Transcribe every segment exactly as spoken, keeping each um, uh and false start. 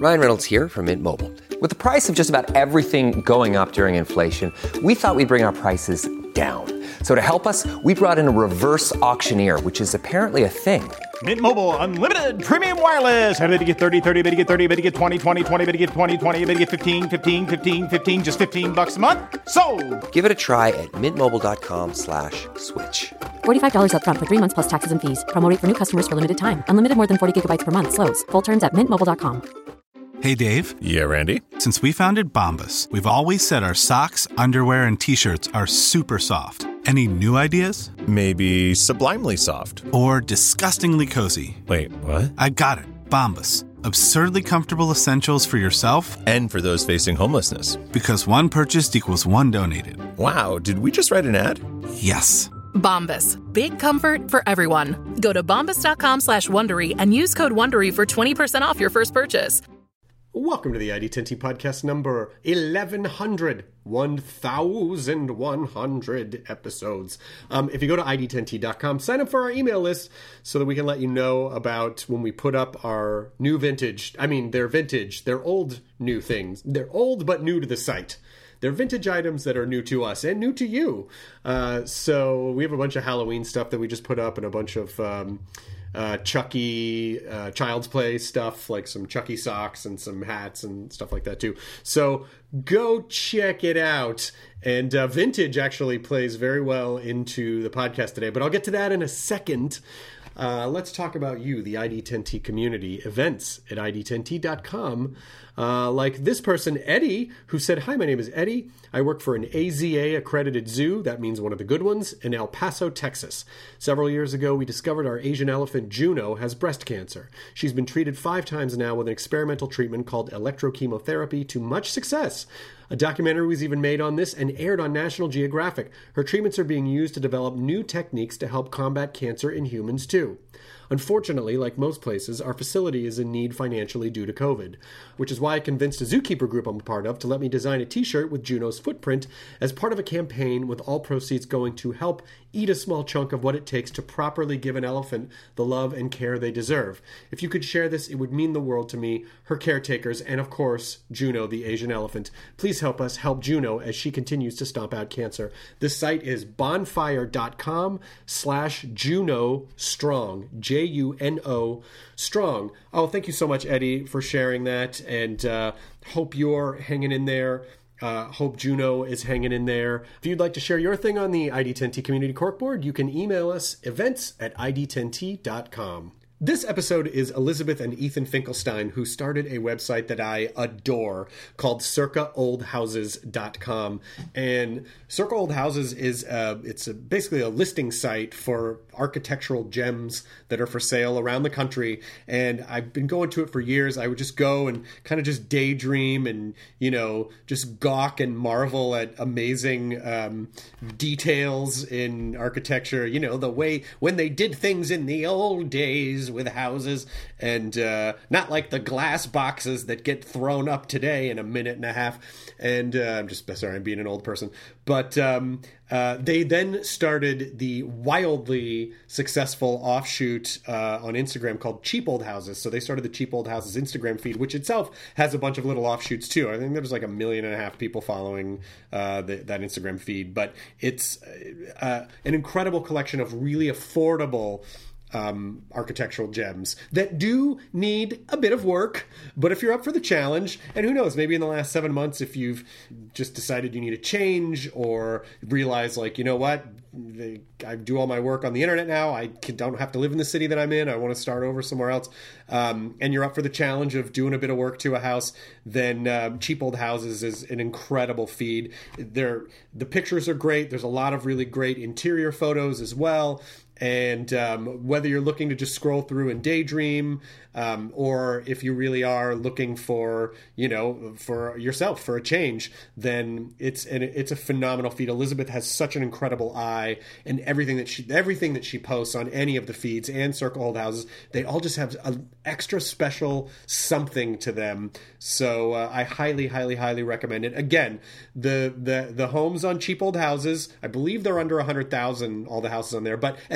Ryan Reynolds here from Mint Mobile. With the price of just about everything going up during inflation, we thought we'd bring our prices down. So to help us, we brought in a reverse auctioneer, which is apparently a thing. Mint Mobile Unlimited Premium Wireless. How to get thirty, thirty, bit to get thirty, bit to get twenty, twenty, twenty, bit to get twenty, twenty, bit to get fifteen, fifteen, fifteen, fifteen, just fifteen bucks a month? Sold! Give it a try at mintmobile.com slash switch. forty-five dollars up front for three months plus taxes and fees. Promo rate for new customers for limited time. Unlimited more than forty gigabytes per month. Slows full terms at mint mobile dot com. Hey, Dave. Yeah, Randy. Since we founded Bombas, we've always said our socks, underwear, and T-shirts are super soft. Any new ideas? Maybe sublimely soft. Or disgustingly cozy. Wait, what? I got it. Bombas. Absurdly comfortable essentials for yourself and for those facing homelessness. Because one purchased equals one donated. Wow, did we just write an ad? Yes. Bombas. Big comfort for everyone. Go to bombas.com slash Wondery and use code Wondery for twenty percent off your first purchase. Welcome to the I D ten T podcast number eleven hundred. one thousand one hundred episodes. Um, if you go to I D ten T dot com, sign up for our email list so that we can let you know about when we put up our new vintage. I mean, they're vintage. They're old new things. They're old but new to the site. They're vintage items that are new to us and new to you. Uh, so we have a bunch of Halloween stuff that we just put up and a bunch of... Um, Uh, Chucky, uh, Child's Play stuff, like some Chucky socks and some hats and stuff like that too. So go check it out. And uh, vintage actually plays very well into the podcast today, but I'll get to that in a second. Uh, let's talk about you, the I D ten T community, events at I D ten T dot com. Uh, like this person, Eddie, who said, "Hi, my name is Eddie. I work for an A Z A accredited zoo," that means one of the good ones, in El Paso, Texas. Several years ago, we discovered our Asian elephant, Juno, has breast cancer. She's been treated five times now with an experimental treatment called electrochemotherapy to much success. A documentary was even made on this and aired on National Geographic. Her treatments are being used to develop new techniques to help combat cancer in humans, too. Unfortunately, like most places, our facility is in need financially due to COVID, which is why I convinced a zookeeper group I'm a part of to let me design a t-shirt with Juno's footprint as part of a campaign with all proceeds going to help eat a small chunk of what it takes to properly give an elephant the love and care they deserve. If you could share this, it would mean the world to me, her caretakers, and of course, Juno, the Asian elephant. Please help us help Juno as she continues to stomp out cancer. This site is bonfire.com slash Juno Strong, J U N O Strong. Oh, thank you so much, Eddie, for sharing that, and uh, hope you're hanging in there. Uh, hope Juno is hanging in there. If you'd like to share your thing on the I D ten T Community Corkboard, you can email us events at I D ten T dot com. This episode is Elizabeth and Ethan Finkelstein, who started a website that I adore called circa old houses dot com. And Circa Old Houses is uh, it's a, basically a listing site for architectural gems that are for sale around the country. And I've been going to it for years. I would just go and kind of just daydream and, you know, just gawk and marvel at amazing um, details in architecture. You know, the way when they did things in the old days with houses, and uh, not like the glass boxes that get thrown up today in a minute and a half. And uh, I'm just sorry, I'm being an old person. But um, uh, they then started the wildly successful offshoot uh, on Instagram called Cheap Old Houses. So they started the Cheap Old Houses Instagram feed, which itself has a bunch of little offshoots too. I think there was like a million and a half people following uh, the, that Instagram feed. But it's uh, an incredible collection of really affordable Um, architectural gems that do need a bit of work, but if you're up for the challenge, and who knows, maybe in the last seven months, if you've just decided you need a change or realize, like, you know what, I do all my work on the internet now, I don't have to live in the city that I'm in, I want to start over somewhere else, um, and you're up for the challenge of doing a bit of work to a house, then um, Cheap Old Houses is an incredible feed. They're, the pictures are great, there's a lot of really great interior photos as well. And um, whether you're looking to just scroll through and daydream, um, or if you really are looking for, you know, for yourself, for a change, then it's an, it's a phenomenal feed. Elizabeth has such an incredible eye, and everything that she everything that she posts on any of the feeds and Circa Old Houses, they all just have an extra special something to them. So uh, I highly, highly, highly recommend it. Again, the the the homes on Cheap Old Houses, I believe they're under one hundred thousand, all the houses on there, but and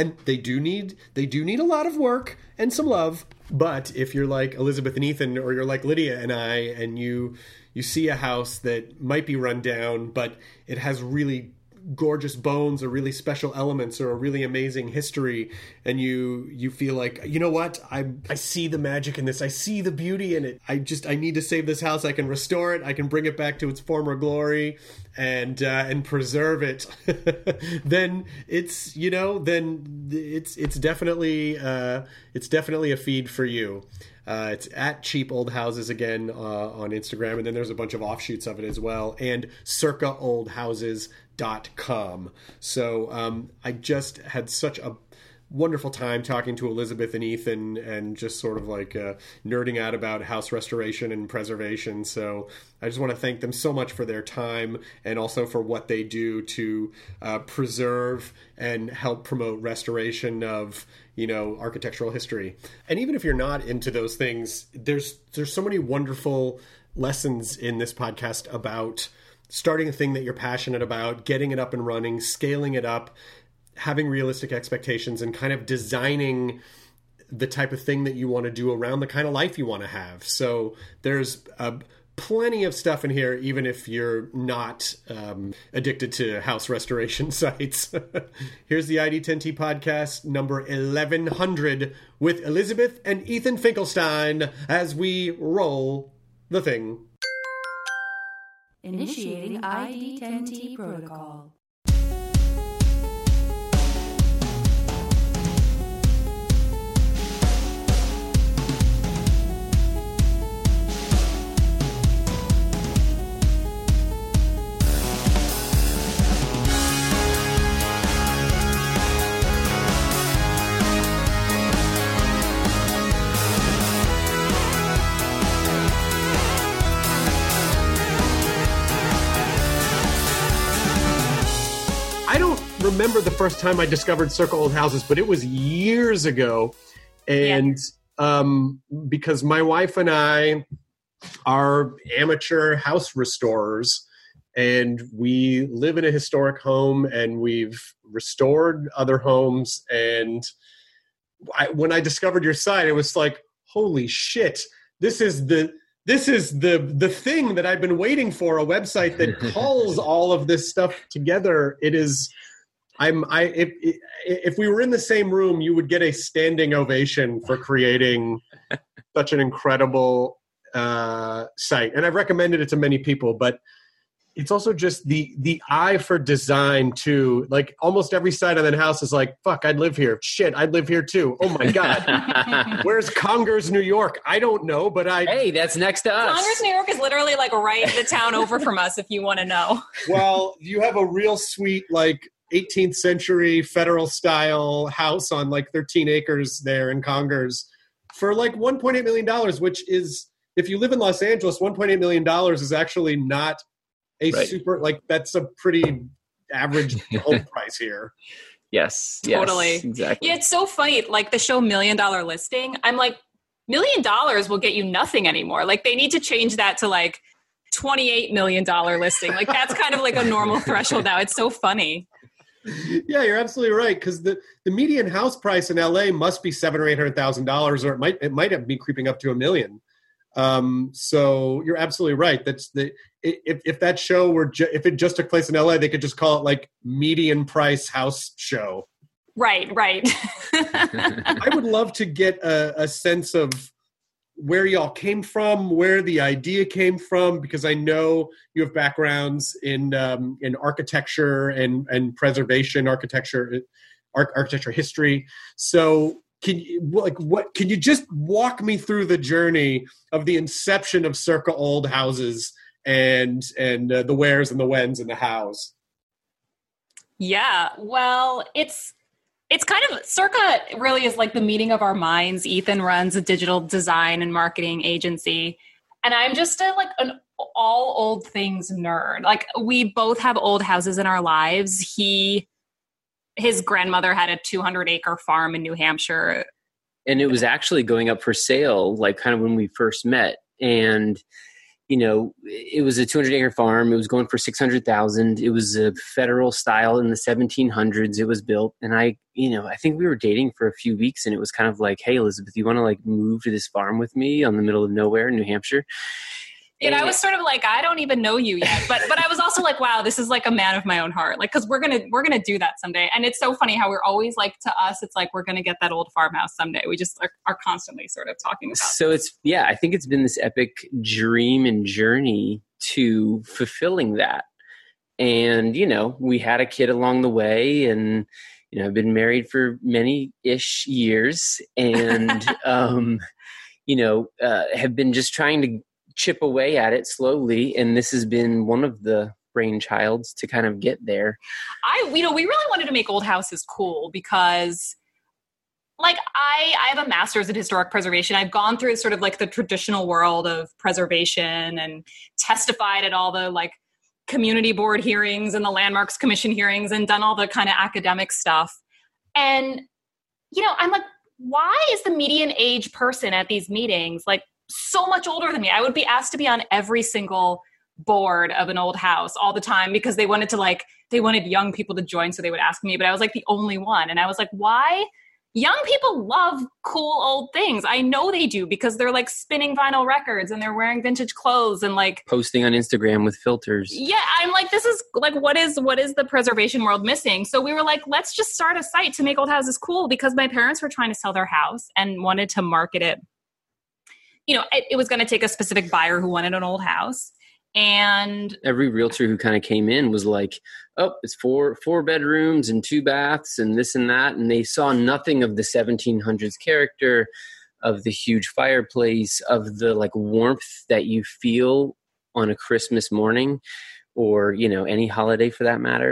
and they do need they do need a lot of work and some love. But if you're like Elizabeth and Ethan, or you're like Lydia and I, and you you see a house that might be run down, but it has really gorgeous bones or really special elements or a really amazing history, and you you feel like, you know what, I I see the magic in this, I see the beauty in it, I just I need to save this house, I can restore it, I can bring it back to its former glory and uh, and preserve it, then it's, you know, then it's it's definitely uh, it's definitely a feed for you. Uh, it's at Cheap Old Houses again uh, on Instagram, and then there's a bunch of offshoots of it as well, and circa old houses dot com. So um, I just had such a wonderful time talking to Elizabeth and Ethan, and just sort of like uh, nerding out about house restoration and preservation. So I just want to thank them so much for their time, and also for what they do to uh, preserve and help promote restoration of, you know, architectural history. And even if you're not into those things, there's there's so many wonderful lessons in this podcast about starting a thing that you're passionate about, getting it up and running, scaling it up, having realistic expectations, and kind of designing the type of thing that you want to do around the kind of life you want to have. So there's uh, plenty of stuff in here, even if you're not um, addicted to house restoration sites. Here's the I D ten T podcast number eleven hundred with Elizabeth and Ethan Finkelstein as we roll the thing. Initiating I D ten T protocol. Remember the first time I discovered Circa Old Houses, but it was years ago. And yeah. um, because my wife and I are amateur house restorers, and we live in a historic home, and we've restored other homes. And I, when I discovered your site, it was like, holy shit, this is the this is the the thing that I've been waiting for, a website that calls all of this stuff together. It is I'm I if if we were in the same room, you would get a standing ovation for creating such an incredible uh, site. And I've recommended it to many people, but it's also just the the eye for design too. Like almost every site on that house is like, fuck, I'd live here. Shit, I'd live here too. Oh my God. Where's Congers, New York? I don't know, but I... Hey, that's next to us. Congers, New York is literally like right the town over from us if you want to know. Well, you have a real sweet, like, eighteenth century federal style house on like thirteen acres there in Congers for like one point eight million dollars, which is, if you live in Los Angeles, one point eight million dollars is actually not a right. super, like that's a pretty average home price here. Yes. Totally. Yes, exactly. Yeah. It's so funny. Like the show Million Dollar Listing, I'm like, million dollars will get you nothing anymore. Like they need to change that to like twenty-eight million dollars listing. Like that's kind of like a normal threshold now. It's so funny. Yeah, you're absolutely right. Because the, the median house price in L A must be seven or eight hundred thousand dollars, or it might it might have been creeping up to a million. Um, so you're absolutely right. That's the if if that show were ju- if it just took place in L A, they could just call it like median price house show. Right, right. I would love to get a, a sense of where y'all came from, where the idea came from, because I know you have backgrounds in um, in architecture and, and preservation, architecture, ar- architecture history. So can you like what? Can you just walk me through the journey of the inception of Circa Old Houses and and uh, the wheres and the whens and the hows? Yeah, well, it's. It's kind of, Circa really is like the meeting of our minds. Ethan runs a digital design and marketing agency. And I'm just a, like an all old things nerd. Like we both have old houses in our lives. He, his grandmother had a two hundred acre farm in New Hampshire. And it was actually going up for sale, like kind of when we first met. And you know, it was a two hundred acre farm. It was going for six hundred thousand. It was a federal style in the seventeen hundreds. It was built. And I, you know, I think we were dating for a few weeks, and it was kind of like, hey, Elizabeth, you want to like move to this farm with me on the middle of nowhere in New Hampshire? And I was sort of like, I don't even know you yet, but but I was also like, wow, this is like a man of my own heart, like because we're gonna we're gonna do that someday. And it's so funny how we're always like, to us, it's like we're gonna get that old farmhouse someday. We just are, are constantly sort of talking about. So this. it's yeah, I think it's been this epic dream and journey to fulfilling that. And you know, we had a kid along the way, and you know, I've been married for many ish years, and um, you know, uh, have been just trying to chip away at it slowly, and this has been one of the brainchilds to kind of get there. I, you know, we really wanted to make old houses cool because, like, I, I have a master's in historic preservation. I've gone through sort of like the traditional world of preservation and testified at all the like community board hearings and the Landmarks Commission hearings and done all the kind of academic stuff. And, you know, I'm like, why is the median age person at these meetings like so much older than me? I would be asked to be on every single board of an old house all the time because they wanted to like, they wanted young people to join. So they would ask me, but I was like the only one. And I was like, why? Young people love cool old things. I know they do because they're like spinning vinyl records and they're wearing vintage clothes and like posting on Instagram with filters. Yeah. I'm like, this is like, what is, what is the preservation world missing? So we were like, let's just start a site to make old houses cool because my parents were trying to sell their house and wanted to market it. You know, it, it was going to take a specific buyer who wanted an old house. And every realtor who kind of came in was like, oh, it's four four bedrooms and two baths and this and that. And they saw nothing of the seventeen hundreds character, of the huge fireplace, of the like warmth that you feel on a Christmas morning or, you know, any holiday for that matter.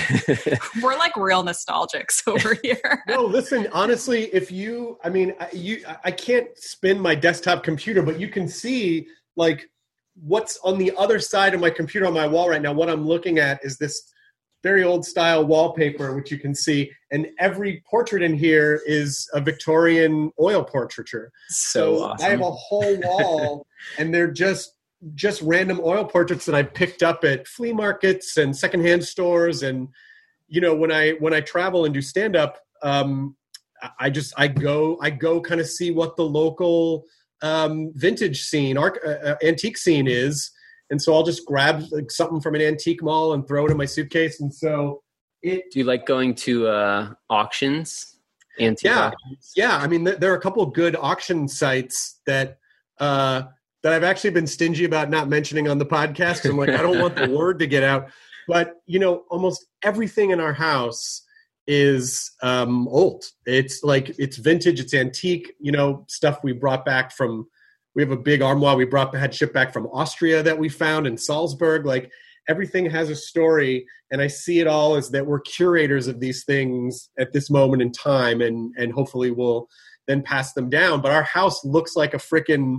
We're like real nostalgics over here. No, listen, honestly, if you, I mean, I, you, I can't spin my desktop computer, but you can see like what's on the other side of my computer on my wall right now. What I'm looking at is this very old style wallpaper, which you can see. And every portrait in here is a Victorian oil portraiture. So, so awesome. I have a whole wall and they're just, just random oil portraits that I picked up at flea markets and secondhand stores. And, you know, when I, when I travel and do stand up, um, I just, I go, I go kind of see what the local, um, vintage scene, arc, uh, antique scene is. And so I'll just grab like, something from an antique mall and throw it in my suitcase. And so it, do you like going to, uh, auctions? Antique yeah. auctions? Yeah. I mean, th- there are a couple of good auction sites that, uh, that I've actually been stingy about not mentioning on the podcast. I'm like, I don't want the word to get out. But, you know, almost everything in our house is um, old. It's like, it's vintage, it's antique, you know, stuff we brought back from, we have a big armoire we brought, had shipped back from Austria that we found in Salzburg. Like everything has a story. And I see it all as that we're curators of these things at this moment in time. And, and hopefully we'll then pass them down. But our house looks like a frickin'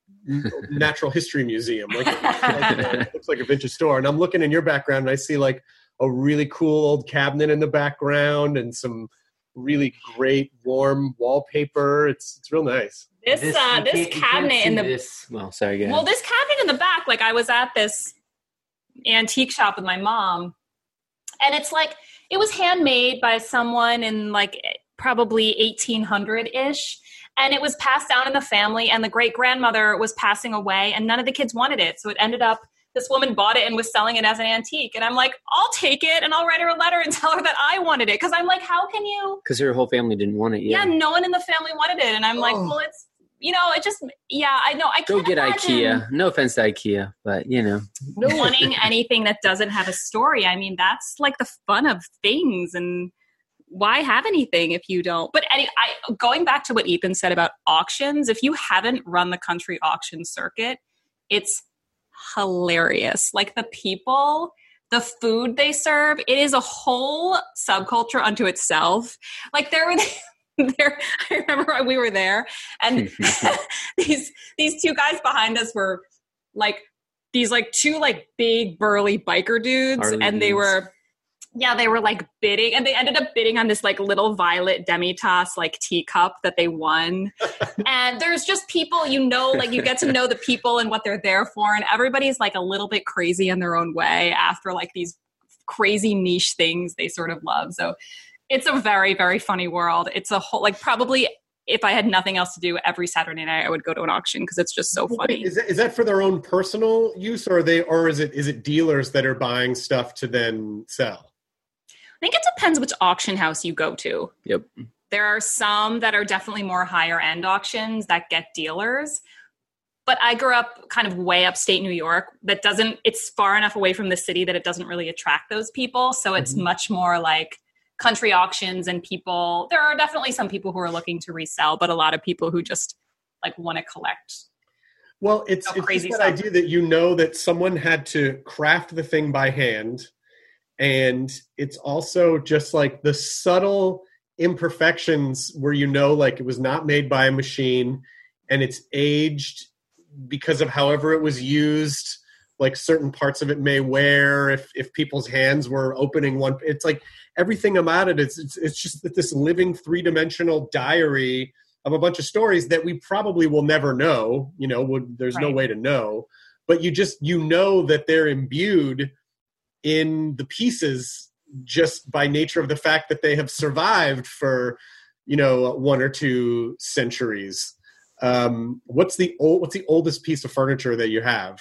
natural history museum. Like, like it looks like a vintage store. And I'm looking in your background and I see like a really cool old cabinet in the background and some really great warm wallpaper. It's it's real nice. This this, uh, this cabinet in the this. Well, sorry, go ahead. Well, this cabinet in the back, like I was at this antique shop with my mom, and it's like it was handmade by someone in like probably eighteen hundred ish. And it was passed down in the family, and the great-grandmother was passing away, and none of the kids wanted it. So it ended up, this woman bought it and was selling it as an antique. And I'm like, I'll take it, and I'll write her a letter and tell her that I wanted it. Because I'm like, how can you? Because her whole family didn't want it yet. Yeah, no one in the family wanted it. And I'm oh. like, well, it's, you know, it just, yeah, I know. I can't Go get imagine IKEA. No offense to IKEA, but, you know. No wanting anything that doesn't have a story. I mean, that's like the fun of things, and why have anything if you don't? But any, I, going back to what Ethan said about auctions, if you haven't run the country auction circuit, it's hilarious. Like the people, the food they serve, it is a whole subculture unto itself. Like there were, there, I remember we were there, and these these two guys behind us were like these like two like big burly biker dudes, Harley and they dudes. were. Yeah, they were like bidding, and they ended up bidding on this like little violet Demitas like teacup that they won. And there's just people, you know, like you get to know the people and what they're there for, and everybody's like a little bit crazy in their own way after like these crazy niche things they sort of love. So it's a very, very funny world. It's a whole, like probably if I had nothing else to do every Saturday night, I would go to an auction because it's just so funny. Is that, is that for their own personal use, or are they, or is it is it dealers that are buying stuff to then sell? I think it depends which auction house you go to. Yep. There are some that are definitely more higher end auctions that get dealers. But I grew up kind of way upstate New York that doesn't, it's far enough away from the city that it doesn't really attract those people. So it's mm-hmm. much more like country auctions and people. There are definitely some people who are looking to resell, but a lot of people who just like want to collect. Well, it's, you know, it's crazy just that stuff. idea that you know that someone had to craft the thing by hand. And it's also just like the subtle imperfections where you know like it was not made by a machine and it's aged because of however it was used. Like certain parts of it may wear if if people's hands were opening one. It's like everything about it. It's it's, it's just that this living three dimensional diary of a bunch of stories that we probably will never know. You know, would, there's right. no way to know. But you just you know that they're imbued in the pieces just by nature of the fact that they have survived for, you know, one or two centuries. Um, what's the old, what's the oldest piece of furniture that you have?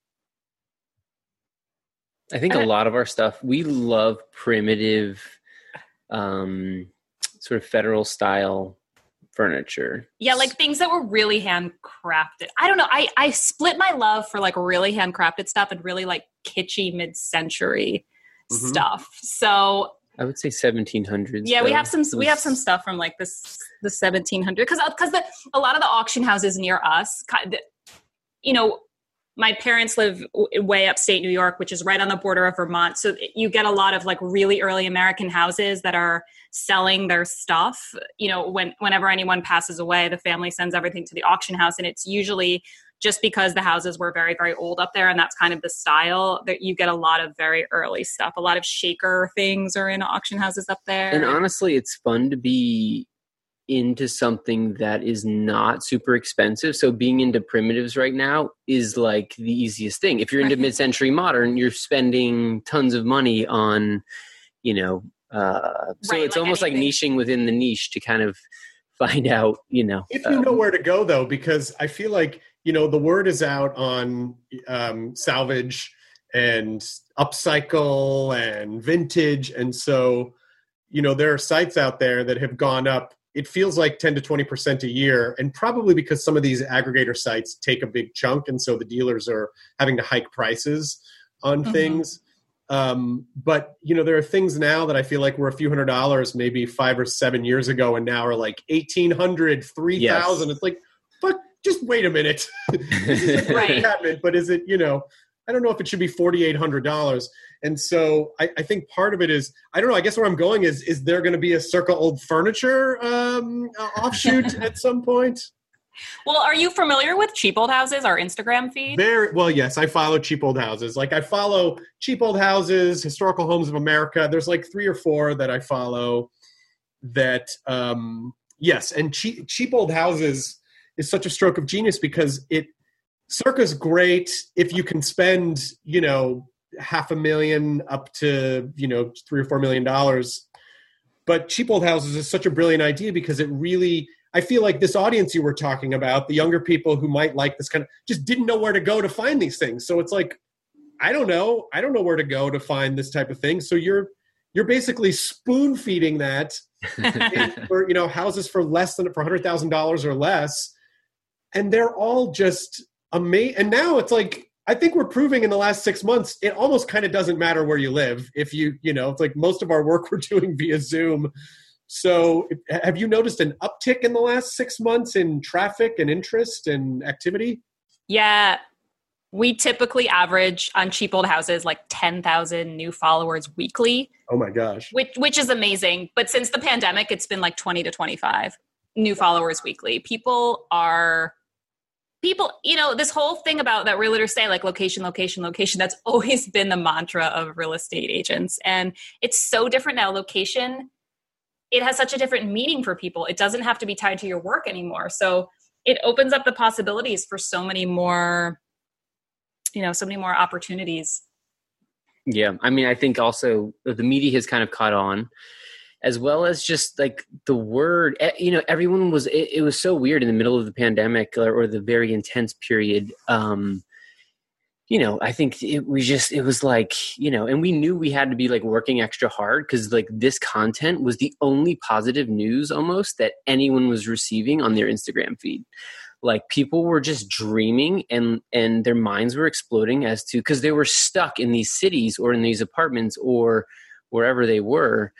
I think a lot of our stuff, we love primitive, um, sort of federal style furniture. Yeah, like things that were really handcrafted. I don't know. I, I split my love for like really handcrafted stuff and really like kitschy mid-century mm-hmm. stuff. So I would say seventeen hundreds. Yeah, though. we have some we have some stuff from like this the seventeen hundreds because because the a lot of the auction houses near us, you know, my parents live way upstate New York, which is right on the border of Vermont. So you get a lot of like really early American houses that are selling their stuff. You know, when whenever anyone passes away, the family sends everything to the auction house, and it's usually just because the houses were very, very old up there, and that's kind of the style that you get a lot of very early stuff. A lot of shaker things are in auction houses up there. And honestly, it's fun to be into something that is not super expensive. So being into primitives right now is like the easiest thing. If you're into mid-century modern, you're spending tons of money on, you know, uh, so right, it's like almost anything. like niching within the niche to kind of find out, you know. If you um, know where to go though, because I feel like, you know, the word is out on um, salvage and upcycle and vintage. And so, you know, there are sites out there that have gone up. It feels like ten to twenty percent a year, and probably because some of these aggregator sites take a big chunk, and so the dealers are having to hike prices on mm-hmm. things. Um, but, you know, there are things now that I feel like were a few hundred dollars maybe five or seven years ago, and now are like eighteen hundred, three thousand. Yes. It's like, fuck, just wait a minute. This is a great right. cabinet, but is it, you know, I don't know if it should be four thousand eight hundred dollars. And so I, I think part of it is, I don't know, I guess where I'm going is, is there going to be a Circa Old Furniture um, offshoot at some point? Well, are you familiar with Cheap Old Houses, our Instagram feed? Very well, yes. I follow Cheap Old Houses. Like I follow Cheap Old Houses, Historical Homes of America. There's like three or four that I follow that, um, yes. And cheap, cheap Old Houses is such a stroke of genius because it, Circa's great if you can spend, you know, half a million up to, you know, three or four million dollars. But Cheap Old Houses is such a brilliant idea because it really, I feel like this audience you were talking about, the younger people who might like this kind of, just didn't know where to go to find these things. So it's like, I don't know. I don't know where to go to find this type of thing. So you're, you're basically spoon feeding that for, you know, houses for less than, for one hundred thousand dollars or less. And they're all just amazing. And now it's like, I think we're proving in the last six months, it almost kind of doesn't matter where you live. If you, you know, it's like most of our work we're doing via Zoom. So have you noticed an uptick in the last six months in traffic and interest and activity? Yeah. We typically average on Cheap Old Houses like ten thousand new followers weekly. Oh my gosh. Which, which is amazing. But since the pandemic, it's been like twenty to twenty-five new followers weekly. People are people, you know, this whole thing about that realtors say, like location, location, location, that's always been the mantra of real estate agents. And it's so different now. Location, it has such a different meaning for people. It doesn't have to be tied to your work anymore. So it opens up the possibilities for so many more, you know, so many more opportunities. Yeah. I mean, I think also the media has kind of caught on, as well as just like the word, you know, everyone was, it, it was so weird in the middle of the pandemic or, or the very intense period. Um, you know, I think it, we just, it was like, you know, and we knew we had to be like working extra hard because like this content was the only positive news almost that anyone was receiving on their Instagram feed. Like people were just dreaming and, and their minds were exploding as to, because they were stuck in these cities or in these apartments or wherever they were.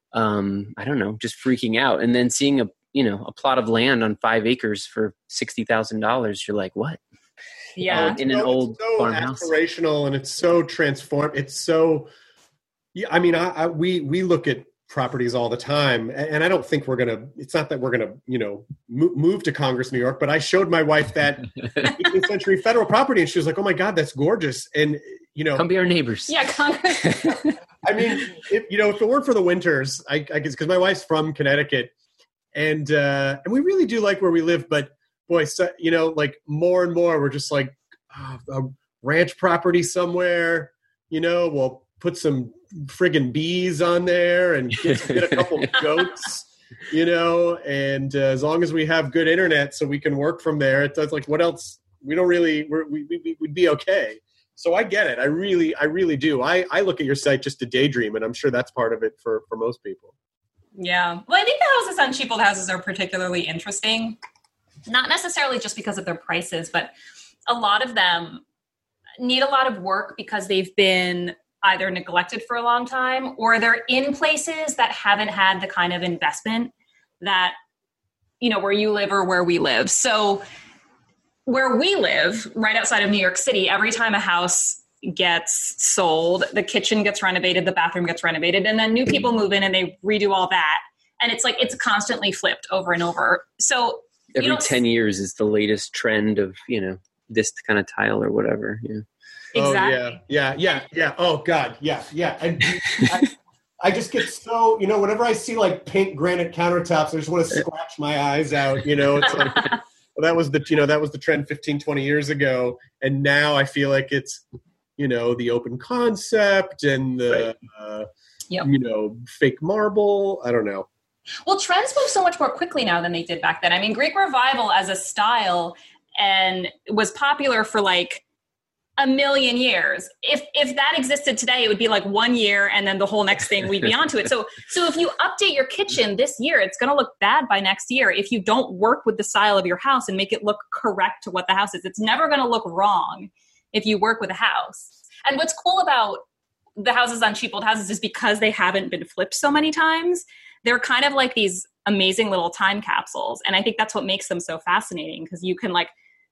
Um, I don't know, just freaking out. And then seeing a, you know, a plot of land on five acres for sixty thousand dollars, you're like, what? Yeah. Uh, in an so, old it's so farmhouse. Aspirational, and it's so transformed. It's so, yeah, I mean, I, I, we, we look at properties all the time, and I don't think we're going to, it's not that we're going to, you know, move, move to Congress, New York, but I showed my wife that eighteenth century federal property and she was like, oh my God, that's gorgeous. And, you know, come be our neighbors. Yeah. Congress. I mean, if, you know, if it weren't for the winters, I, I guess because my wife's from Connecticut, and uh, and we really do like where we live. But boy, so, you know, like more and more, we're just like oh, a ranch property somewhere. You know, we'll put some friggin' bees on there and get, get a couple goats. You know, and uh, as long as we have good internet, so we can work from there, it does. Like, what else? We don't really. We're, we we we'd be okay. So I get it. I really, I really do. I, I look at your site just to daydream, and I'm sure that's part of it for, for most people. Yeah. Well, I think the houses on Sheepfold houses are particularly interesting, not necessarily just because of their prices, but a lot of them need a lot of work because they've been either neglected for a long time or they're in places that haven't had the kind of investment that, you know, where you live or where we live. So where we live, right outside of New York City, every time a house gets sold, the kitchen gets renovated, the bathroom gets renovated, and then new people move in and they redo all that. And it's like, it's constantly flipped over and over. So every ten years is the latest trend of, you know, this kind of tile or whatever. Yeah. Exactly. Oh, yeah, yeah, yeah, yeah. Oh God, yeah, yeah. And I, I just get so, you know, whenever I see like pink granite countertops, I just want to scratch my eyes out. You know, it's like, well, that was the, you know, that was the trend fifteen, twenty years ago. And now I feel like it's, you know, the open concept and the, right. uh, yep. you know, fake marble. I don't know. Well, trends move so much more quickly now than they did back then. I mean, Greek Revival as a style and was popular for like a million years. If if that existed today, it would be like one year and then the whole next thing we'd be onto it. So so if you update your kitchen this year, it's going to look bad by next year if you don't work with the style of your house and make it look correct to what the house is. It's never going to look wrong if you work with a house. And what's cool about the houses on Sheepfold houses is because they haven't been flipped so many times, they're kind of like these amazing little time capsules. And I think that's what makes them so fascinating because you can like,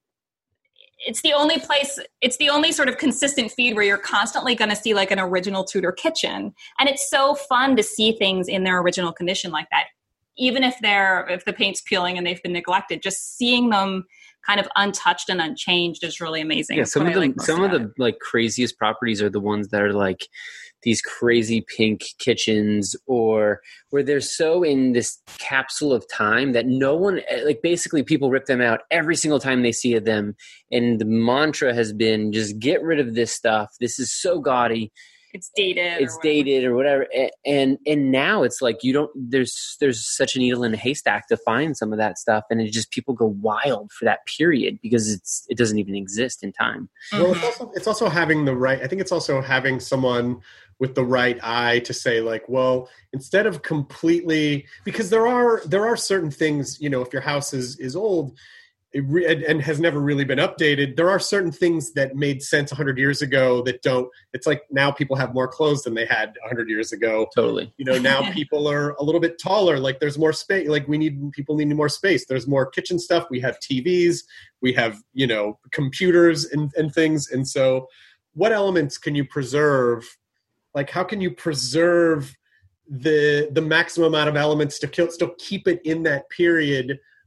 it's the only place, it's the only sort of consistent feed where you're constantly going to see like an original Tudor kitchen. And it's so fun to see things in their original condition like that. Even if they're, if the paint's peeling and they've been neglected, just seeing them kind of untouched and unchanged is really amazing. Yeah, some of the, like some of the like craziest properties are the ones that are like these crazy pink kitchens or where they're so in this capsule of time that no one, like basically people rip them out every single time they see them. And the mantra has been just get rid of this stuff. This is so gaudy. It's dated. It's or dated or whatever. And, and now it's like, you don't, there's, there's such a needle in a haystack to find some of that stuff. And it just, people go wild for that period because it's, it doesn't even exist in time. Well, it's also, it's also having the right, I think it's also having someone with the right eye to say like, well, instead of completely, because there are, there are certain things, you know, if your house is, is old, It re- and has never really been updated, there are certain things that made sense one hundred years ago that don't. It's like now people have more clothes than they had one hundred years ago. Totally. You know, now people are a little bit taller. Like there's more space. Like we need, people need more space. There's more kitchen stuff. We have T Vs. We have, you know, computers and, and things. And so what elements can you preserve? Like how can you preserve the the maximum amount of elements to kill, still keep it in that period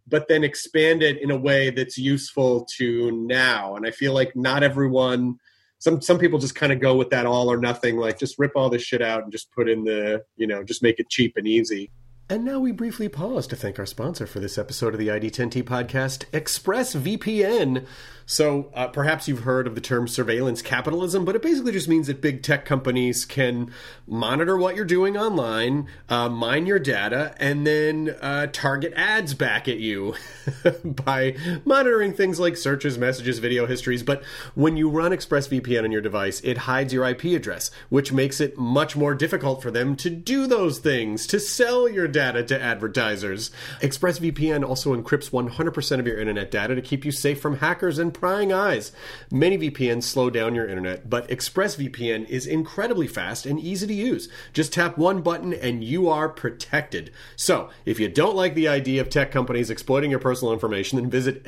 but then expand it in a way that's useful to now. And I feel like not everyone, some some people just kind of go with that all or nothing, like just rip all this shit out and just put in the, you know, just make it cheap and easy. And now we briefly pause to thank our sponsor for this episode of the I D ten T podcast, ExpressVPN. So uh, perhaps you've heard of the term surveillance capitalism, but it basically just means that big tech companies can monitor what you're doing online, uh, mine your data, and then uh, target ads back at you by monitoring things like searches, messages, video histories. But when you run ExpressVPN on your device, it hides your I P address, which makes it much more difficult for them to do those things, to sell your data to advertisers. ExpressVPN also encrypts one hundred percent of your internet data to keep you safe from hackers and prying eyes. Many V P Ns slow down your internet, but ExpressVPN is incredibly fast and easy to use. Just tap one button and you are protected. So, if you don't like the idea of tech companies exploiting your personal information, then visit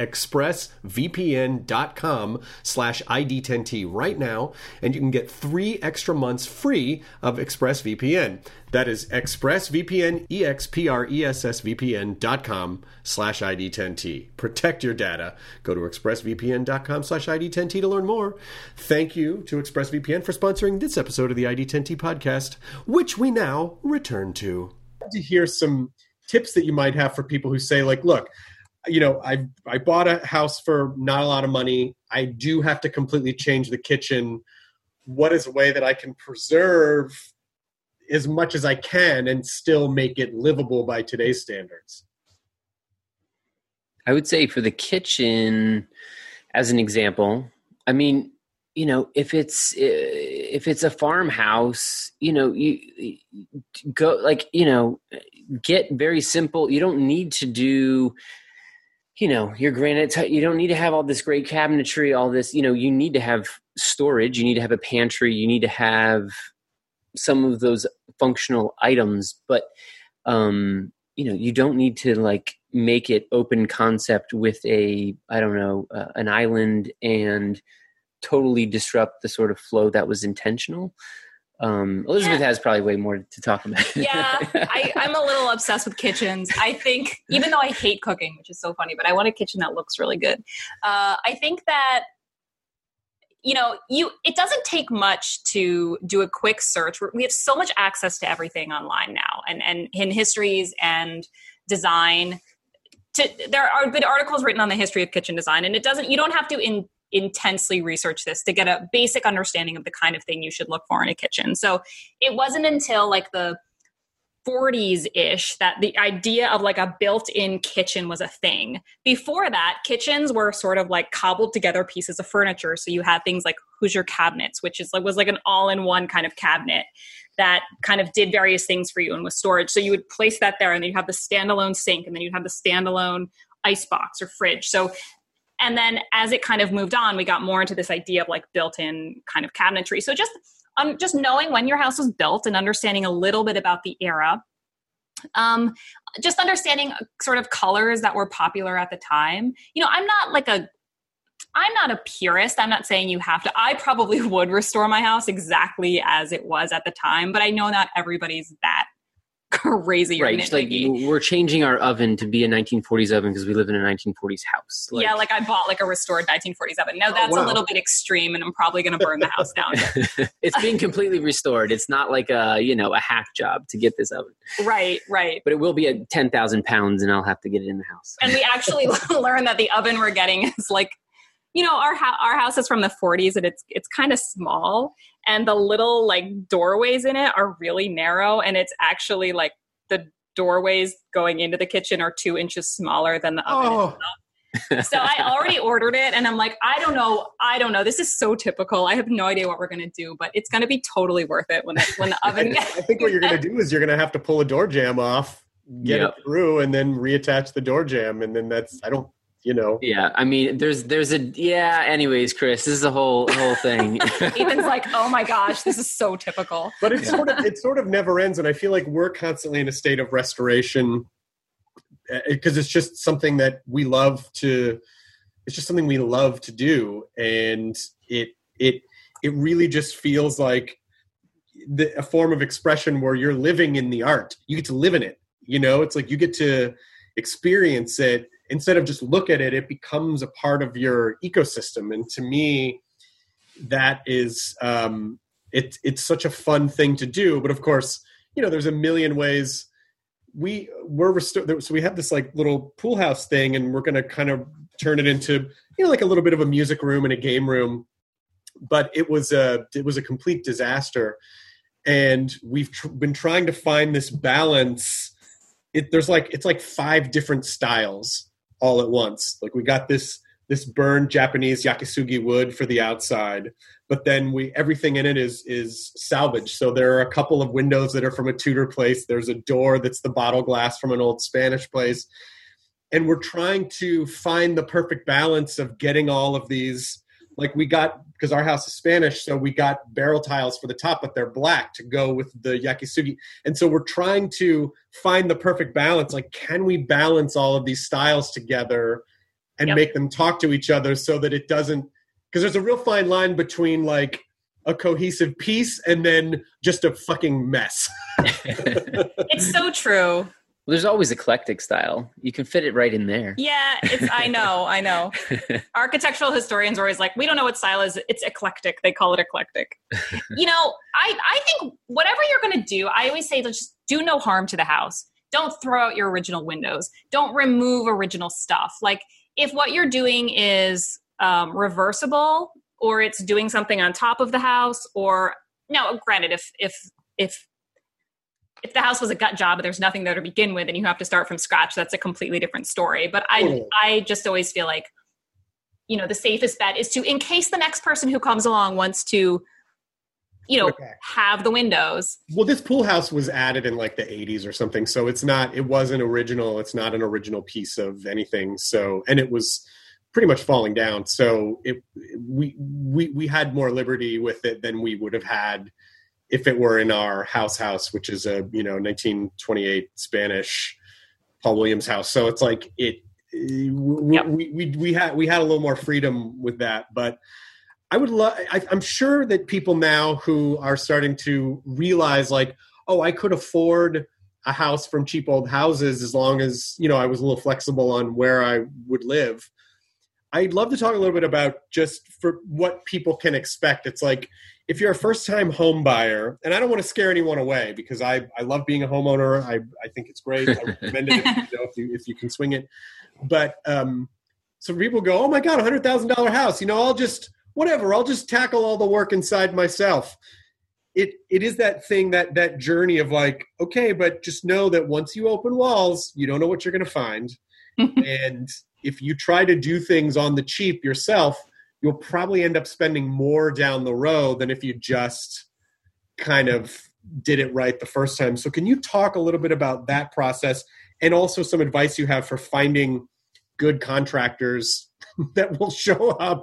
expressvpn.com slash ID10T right now, and you can get three extra months free of ExpressVPN. That is ExpressVPN, E X P R E S S V P N dot com slash I D ten T. Protect your data. Go to expressvpn.com slash I D ten T to learn more. Thank you to ExpressVPN for sponsoring this episode of the I D ten T podcast, which we now return to. To hear some tips that you might have for people who say, like, look, you know, I I bought a house for not a lot of money. I do have to completely change the kitchen. What is a way that I can preserve as much as I can and still make it livable by today's standards? I would say for the kitchen, as an example, I mean, you know, if it's if it's a farmhouse, you know, you, you go like, you know, get very simple. You don't need to do, you know, your granite. T- you don't need to have all this great cabinetry, all this. You know, you need to have storage. You need to have a pantry. You need to have some of those functional items, but um, you know, you don't need to like make it open concept with a, I don't know, uh, an island and totally disrupt the sort of flow that was intentional. Um, Elizabeth yeah. has probably way more to talk about. yeah, I, I'm a little obsessed with kitchens. I think, even though I hate cooking, which is so funny, but I want a kitchen that looks really good. Uh, I think that, you know, you it doesn't take much to do a quick search. We have so much access to everything online now, and, and in histories and design. To, there are good articles written on the history of kitchen design, and it doesn't. You don't have to in, intensely research this to get a basic understanding of the kind of thing you should look for in a kitchen. So it wasn't until like the forties-ish that the idea of like a built-in kitchen was a thing. Before that, kitchens were sort of like cobbled together pieces of furniture. So you had things like Hoosier cabinets, which is like was like an all-in-one kind of cabinet that kind of did various things for you and was storage. So you would place that there, and then you have the standalone sink, and then you'd have the standalone icebox or fridge. So, and then as it kind of moved on, we got more into this idea of like built-in kind of cabinetry. So just Um, just knowing when your house was built and understanding a little bit about the era, um, just understanding sort of colors that were popular at the time. You know, I'm not like a, I'm not a purist. I'm not saying you have to. I probably would restore my house exactly as it was at the time, but I know not everybody's that crazy. Right. Like we're changing our oven to be a nineteen forties oven because we live in a nineteen forties house. Like, yeah. Like I bought like a restored nineteen forties oven. Now that's oh, wow. a little bit extreme, and I'm probably going to burn the house down. It's being completely restored. It's not like a, you know, a hack job to get this oven. Right. Right. But it will be at ten thousand pounds, and I'll have to get it in the house. And we actually learned that the oven we're getting is like, you know, our ho- our house is from the forties, and it's it's kind of small, and the little like doorways in it are really narrow, and it's actually like the doorways going into the kitchen are two inches smaller than the oven oh. itself. So I already ordered it, and I'm like, I don't know, I don't know. This is so typical. I have no idea what we're gonna do, but it's gonna be totally worth it when the, when the oven. I, I think what you're gonna do is you're gonna have to pull a door jamb off, get yep. it through, and then reattach the door jamb, and then that's I don't. You know. Yeah, I mean, there's there's a yeah. Anyways, Chris, this is a whole whole thing. Ethan's like, oh my gosh, this is so typical. But it sort of it sort of never ends, and I feel like we're constantly in a state of restoration because it's just something that we love to. It's just something we love to do, and it it it really just feels like the, a form of expression where you're living in the art. You get to live in it. You know, it's like you get to experience it. instead of just look at it, it becomes a part of your ecosystem. And to me, that is, um, it, it's such a fun thing to do. But of course, you know, there's a million ways we we're restored. So we have this like little pool house thing, and we're going to kind of turn it into, you know, like a little bit of a music room and a game room. But it was a, it was a complete disaster. And we've tr- been trying to find this balance. It, there's like, it's like five different styles all at once. Like we got this, this burned Japanese yakisugi wood for the outside, but then we, everything in it is, is salvaged. So there are a couple of windows that are from a Tudor place. There's a door that's the bottle glass from an old Spanish place. And we're trying to find the perfect balance of getting all of these. Like we got, because our house is Spanish, so we got barrel tiles for the top, but they're black to go with the yakisugi. And so we're trying to find the perfect balance. Like, can we balance all of these styles together and yep. make them talk to each other so that it doesn't, because there's a real fine line between like a cohesive piece and then just a fucking mess. It's so true. Well, there's always eclectic style. You can fit it right in there. Yeah, it's, I know, I know. Architectural historians are always like, we don't know what style is. It's eclectic. They call it eclectic. You know, I, I think whatever you're going to do, I always say just do no harm to the house. Don't throw out your original windows. Don't remove original stuff. Like if what you're doing is um, reversible, or it's doing something on top of the house, or now granted, if, if, if, if the house was a gut job, but there's nothing there to begin with and you have to start from scratch, that's a completely different story. But I, oh. I just always feel like, you know, the safest bet is to, in case the next person who comes along wants to, you know, okay. have the windows. Well, this pool house was added in like the eighties or something. So it's not, it wasn't original. It's not an original piece of anything. So, and it was pretty much falling down. So it, we, we, we had more liberty with it than we would have had if it were in our house house, which is a, you know, nineteen twenty-eight Spanish Paul Williams house. So it's like it, we, yep. we, we, we had, we had a little more freedom with that, but I would love, I'm sure that people now who are starting to realize like, oh, I could afford a house from Cheap Old Houses as long as, you know, I was a little flexible on where I would live. I'd love to talk a little bit about just for what people can expect. It's like, if you're a first-time home buyer, and I don't want to scare anyone away because I, I love being a homeowner. I, I think it's great. I recommend it if you, know, if you, if you can swing it. But um, some people go, oh my God, a one hundred thousand dollars house. You know, I'll just, whatever, I'll just tackle all the work inside myself. It It is that thing, that that journey of like, okay, but just know that once you open walls, you don't know what you're going to find. And if you try to do things on the cheap yourself, you'll probably end up spending more down the road than if you just kind of did it right the first time. So can you talk a little bit about that process and also some advice you have for finding good contractors that will show up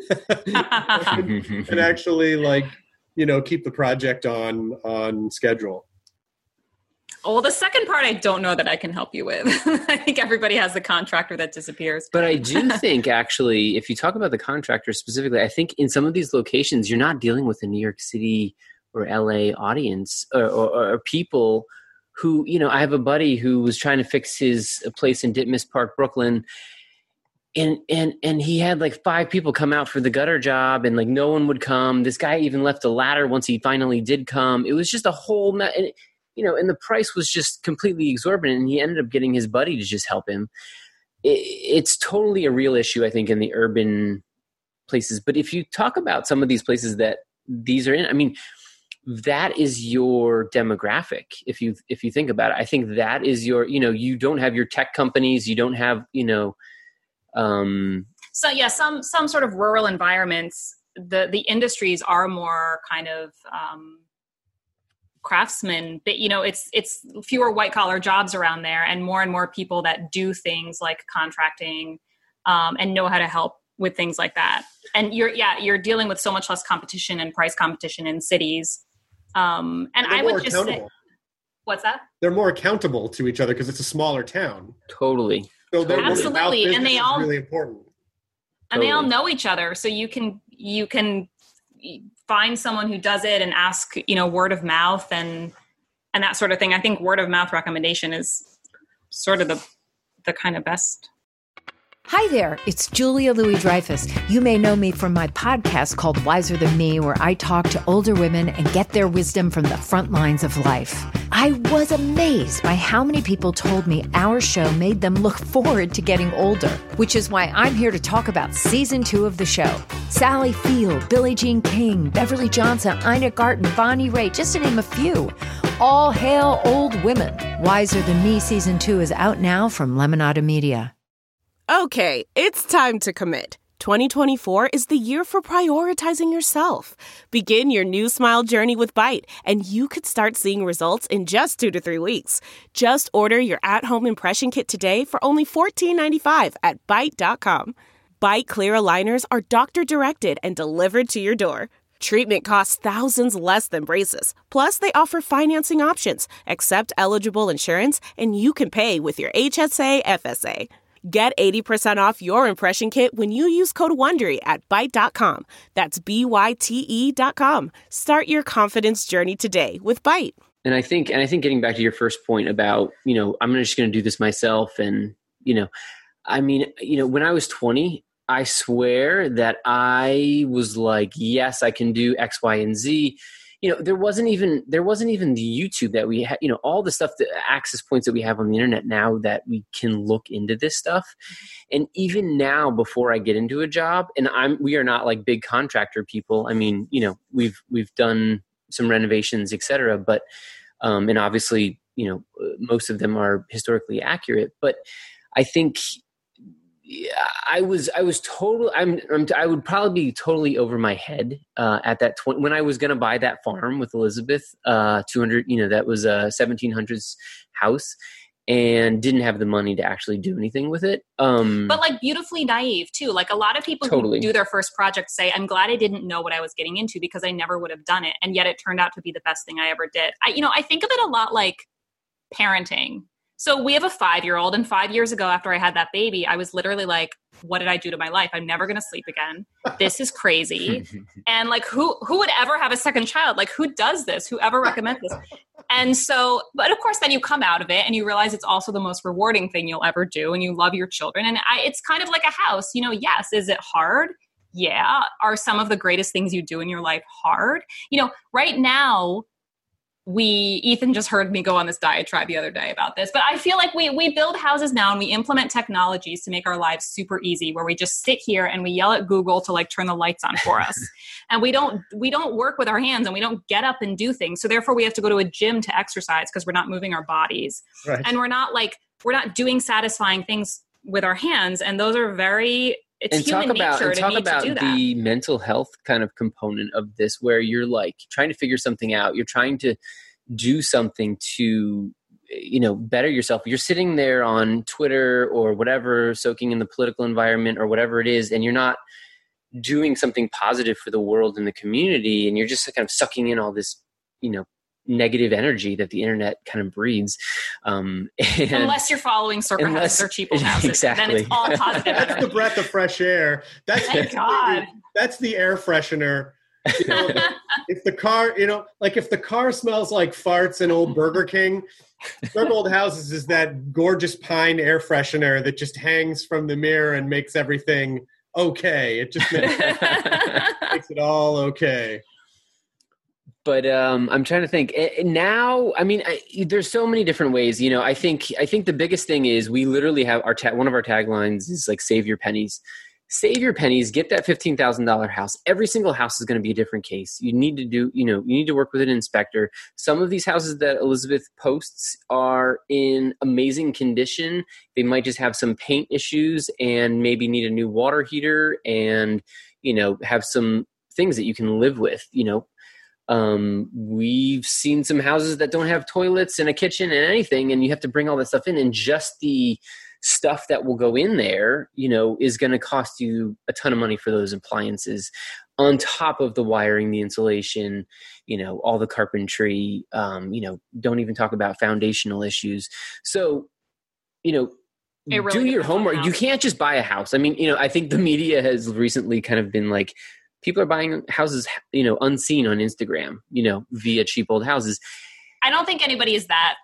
and, and actually like, you know, keep the project on, on schedule? Well, the second part, I don't know that I can help you with. I think everybody has the contractor that disappears. But I do think, actually, if you talk about the contractor specifically, I think in some of these locations, you're not dealing with a New York City or L A audience or, or, or people who, you know, I have a buddy who was trying to fix his place in Ditmas Park, Brooklyn. And, and, and he had like five people come out for the gutter job and like no one would come. This guy even left a ladder once he finally did come. It was just a whole – you know, and the price was just completely exorbitant, and he ended up getting his buddy to just help him. It, it's totally a real issue, I think, in the urban places. But if you talk about some of these places that these are in, I mean, that is your demographic. If you if you think about it, I think that is your, you know, you don't have your tech companies, you don't have, you know. Um, so yeah, some some sort of rural environments, the the industries are more kind of. Um, craftsmen, but you know, it's it's fewer white collar jobs around there and more and more people that do things like contracting um, and know how to help with things like that. And you're yeah you're dealing with so much less competition and price competition in cities. Um, and I would just say, what's that? They're more accountable to each other because it's a smaller town. Totally. So they're absolutely, and they all really important. And totally. They all know each other, so you can you can. find someone who does it and ask, you know, word of mouth and, and that sort of thing. I think word of mouth recommendation is sort of the, the kind of best. Hi there, it's Julia Louis-Dreyfus. You may know me from my podcast called Wiser Than Me, where I talk to older women and get their wisdom from the front lines of life. I was amazed by how many people told me our show made them look forward to getting older, which is why I'm here to talk about season two of the show. Sally Field, Billie Jean King, Beverly Johnson, Ina Garten, Bonnie Raitt, just to name a few. All hail old women. Wiser Than Me season two is out now from Lemonada Media. Okay, it's time to commit. twenty twenty-four is the year for prioritizing yourself. Begin your new smile journey with Byte, and you could start seeing results in just two to three weeks. Just order your at-home impression kit today for only fourteen ninety-five at byte dot com. Byte Clear aligners are doctor-directed and delivered to your door. Treatment costs thousands less than braces. Plus, they offer financing options, accept eligible insurance, and you can pay with your H S A F S A. Get eighty percent off your impression kit when you use code WONDERY at byte dot com. That's B Y T E dot com. Start your confidence journey today with Byte. And I think, and I think getting back to your first point about, you know, I'm just going to do this myself. And, you know, I mean, you know, when I was twenty, I swear that I was like, yes, I can do X, Y, and Z. You know, there wasn't even, there wasn't even the YouTube that we had, you know, all the stuff, the access points that we have on the internet now that we can look into this stuff. And even now, before I get into a job, and I'm, we are not like big contractor people. I mean, you know, we've, we've done some renovations, et cetera, but, um, and obviously, you know, most of them are historically accurate, but I think, Yeah, I was, I was totally, I'm, I'm, I would probably be totally over my head uh, at that twenty when I was going to buy that farm with Elizabeth, uh, two hundred, you know, that was a seventeen hundreds house, and didn't have the money to actually do anything with it. Um, but like beautifully naive too. Like a lot of people totally. who do their first project say, I'm glad I didn't know what I was getting into because I never would have done it. And yet it turned out to be the best thing I ever did. I, you know, I think of it a lot like parenting. So we have a five-year-old, and five years ago after I had that baby, I was literally like, what did I do to my life? I'm never going to sleep again. This is crazy. And like, who, who would ever have a second child? Like, who does this? Whoever recommends this? And so, but of course, then you come out of it and you realize it's also the most rewarding thing you'll ever do. And you love your children. And I, it's kind of like a house, you know, yes. Is it hard? Yeah. Are some of the greatest things you do in your life hard? You know, right now, we, Ethan just heard me go on this diatribe the other day about this, but I feel like we, we build houses now and we implement technologies to make our lives super easy, where we just sit here and we yell at Google to like turn the lights on for us. And we don't, we don't work with our hands and we don't get up and do things. So therefore we have to go to a gym to exercise because we're not moving our bodies. Right. And we're not like, we're not doing satisfying things with our hands. And those are very, it's and human talk about, nature and to talk need about to do the that. mental health kind of component of this, where you're like trying to figure something out. You're trying to do something to, you know, better yourself. You're sitting there on Twitter or whatever, soaking in the political environment or whatever it is, and you're not doing something positive for the world and the community. And you're just kind of sucking in all this, you know, negative energy that the internet kind of breeds. Um, and unless you're following circa unless, houses or cheapo houses, exactly. then it's all positive energy. That's the breath of fresh air. That's Thank God. That's the air freshener. You know, if the car, you know, like if the car smells like farts in old Burger King, Circa Old Houses is that gorgeous pine air freshener that just hangs from the mirror and makes everything okay. It just makes, makes it all okay. But um, I'm trying to think now. I mean, I, there's so many different ways. You know, I think I think the biggest thing is we literally have our ta- one of our taglines is like "Save your pennies." Save your pennies. Get that fifteen thousand dollars house. Every single house is going to be a different case. You need to do. You know, you need to work with an inspector. Some of these houses that Elizabeth posts are in amazing condition. They might just have some paint issues and maybe need a new water heater, and you know, have some things that you can live with. You know. Um, we've seen some houses that don't have toilets and a kitchen and anything, and you have to bring all that stuff in, and just the stuff that will go in there, you know, is going to cost you a ton of money for those appliances on top of the wiring, the insulation, you know, all the carpentry, um, you know, don't even talk about foundational issues. So, you know, really do your homework. You can't just buy a house. I mean, you know, I think the media has recently kind of been like, people are buying houses, you know, unseen on Instagram, you know, via cheap old houses. I don't think anybody is that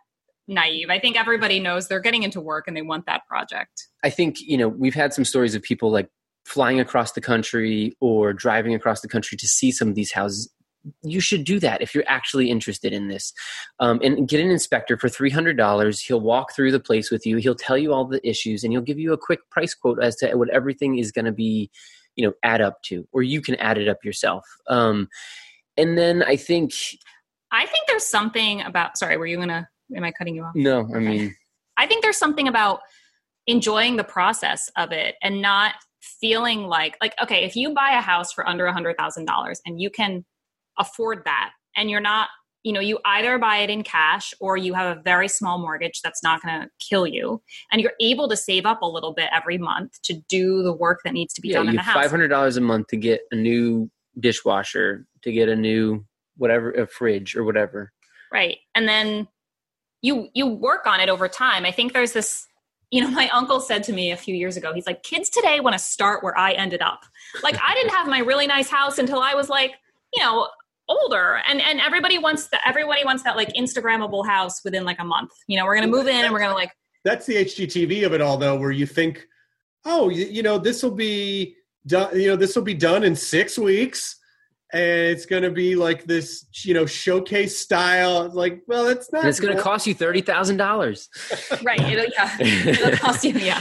naive. I think everybody knows they're getting into work and they want that project. I think, you know, we've had some stories of people like flying across the country or driving across the country to see some of these houses. You should do that if you're actually interested in this. Um, and get an inspector for three hundred dollars. He'll walk through the place with you. He'll tell you all the issues and he'll give you a quick price quote as to what everything is going to be, you know, add up to, or you can add it up yourself. Um, and then I think... I think there's something about, sorry, were you going to, am I cutting you off? No, I mean... I think there's something about enjoying the process of it and not feeling like, like, okay, if you buy a house for under one hundred thousand dollars and you can afford that and you're not, you know, you either buy it in cash or you have a very small mortgage that's not going to kill you and you're able to save up a little bit every month to do the work that needs to be yeah, done in you the have house. five hundred dollars a month to get a new dishwasher, to get a new whatever, a fridge or whatever. Right. And then you you work on it over time. I think there's this, you know, my uncle said to me a few years ago, he's like, kids today want to start where I ended up. Like, I didn't have my really nice house until I was like, you know, older. And and everybody wants that, everybody wants that like Instagrammable house within like a month. You know, we're going to move in and we're going to like. That's the H G T V of it all, though, where you think, oh, you, you know, this will be done, you know, this will be done in six weeks. And it's going to be like this, you know, showcase style. Like, well, that's not. And it's going to cost you thirty thousand dollars. Right. It'll, yeah. It'll cost you, yeah.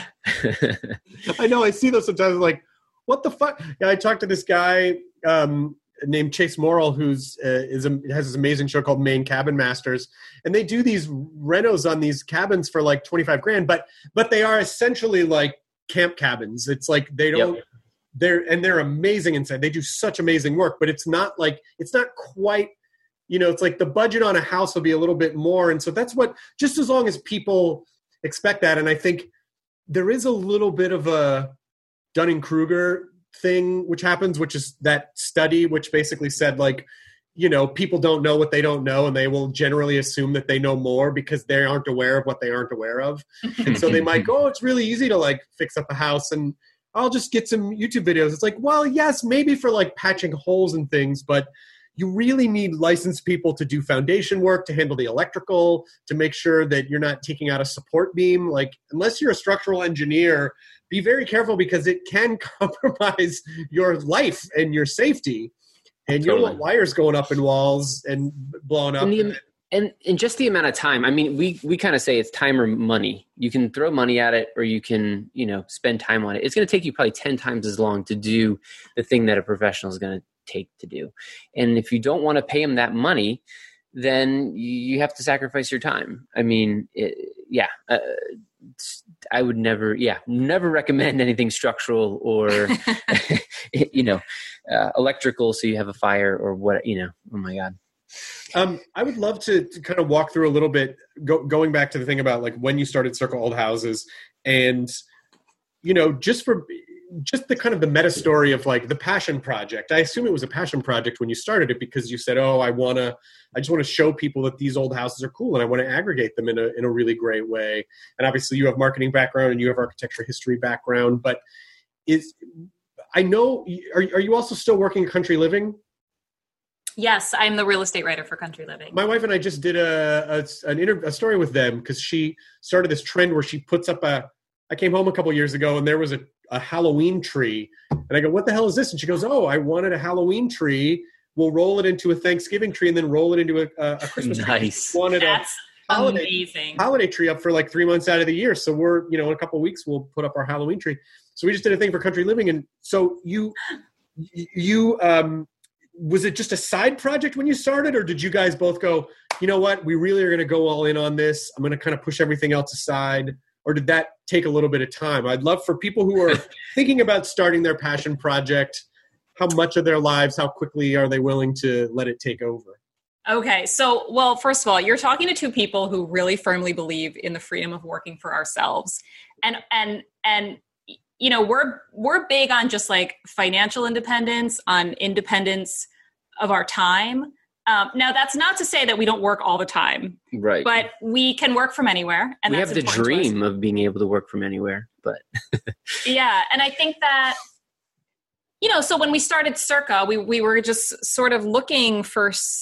I know. I see those sometimes. Like, what the fuck? Yeah, I talked to this guy um, named Chase Morrill, who's uh, is a, has this amazing show called Maine Cabin Masters, and they do these renos on these cabins for like twenty-five grand, but but they are essentially like camp cabins. It's like they don't. Yep. They're and they're amazing inside. They do such amazing work, but it's not like it's not quite, you know, it's like the budget on a house will be a little bit more. And so that's what, just as long as people expect that. And I think there is a little bit of a Dunning-Kruger thing, which happens, which is that study, which basically said like, you know, people don't know what they don't know, and they will generally assume that they know more because they aren't aware of what they aren't aware of. And so they might go, oh, it's really easy to like fix up a house and I'll just get some YouTube videos. It's like, well, yes, maybe for like patching holes and things, but you really need licensed people to do foundation work, to handle the electrical, to make sure that you're not taking out a support beam. Like, unless you're a structural engineer, be very careful because it can compromise your life and your safety. And you totally. Don't want wires going up in walls and blowing up. And the, and, and just the amount of time. I mean, we, we kind of say it's time or money. You can throw money at it or you can, you know, spend time on it. It's going to take you probably ten times as long to do the thing that a professional is going to take to do. And if you don't want to pay them that money, then you have to sacrifice your time. I mean, it, yeah, uh, I would never, yeah, never recommend anything structural or, you know, uh, electrical. So you have a fire or what, you know, oh my God. Um, I would love to, to kind of walk through a little bit, go, going back to the thing about like when you started Circle Old Houses and, you know, just for just the kind of the meta story of like the passion project. I assume it was a passion project when you started it because you said, oh, I want to, I just want to show people that these old houses are cool and I want to aggregate them in a, in a really great way. And obviously you have marketing background and you have architecture history background, but is, I know, are, are you also still working at Country Living? Yes, I'm the real estate writer for Country Living. My wife and I just did a a, an inter, a story with them because she started this trend where she puts up a, I came home a couple years ago and there was a, a Halloween tree. And I go, what the hell is this? And she goes, oh, I wanted a Halloween tree. We'll roll it into a Thanksgiving tree and then roll it into a, a, a Christmas nice. tree. Nice. Wanted That's a holiday, amazing. holiday tree up for like three months out of the year. So we're, you know, in a couple of weeks, we'll put up our Halloween tree. So we just did a thing for Country Living. And so you, you, um, was it just a side project when you started, or did you guys both go, you know what, we really are going to go all in on this. I'm going to kind of push everything else aside. Or did that take a little bit of time? I'd love for people who are thinking about starting their passion project, how much of their lives, how quickly are they willing to let it take over? Okay. So, well, first of all, you're talking to two people who really firmly believe in the freedom of working for ourselves. And, and, and, you know, we're, we're big on just like financial independence, on independence of our time. Um, now, that's not to say that we don't work all the time, right? But we can work from anywhere. And we that's have the dream of being able to work from anywhere, but yeah. And I think that, you know, so when we started Circa, we, we were just sort of looking for,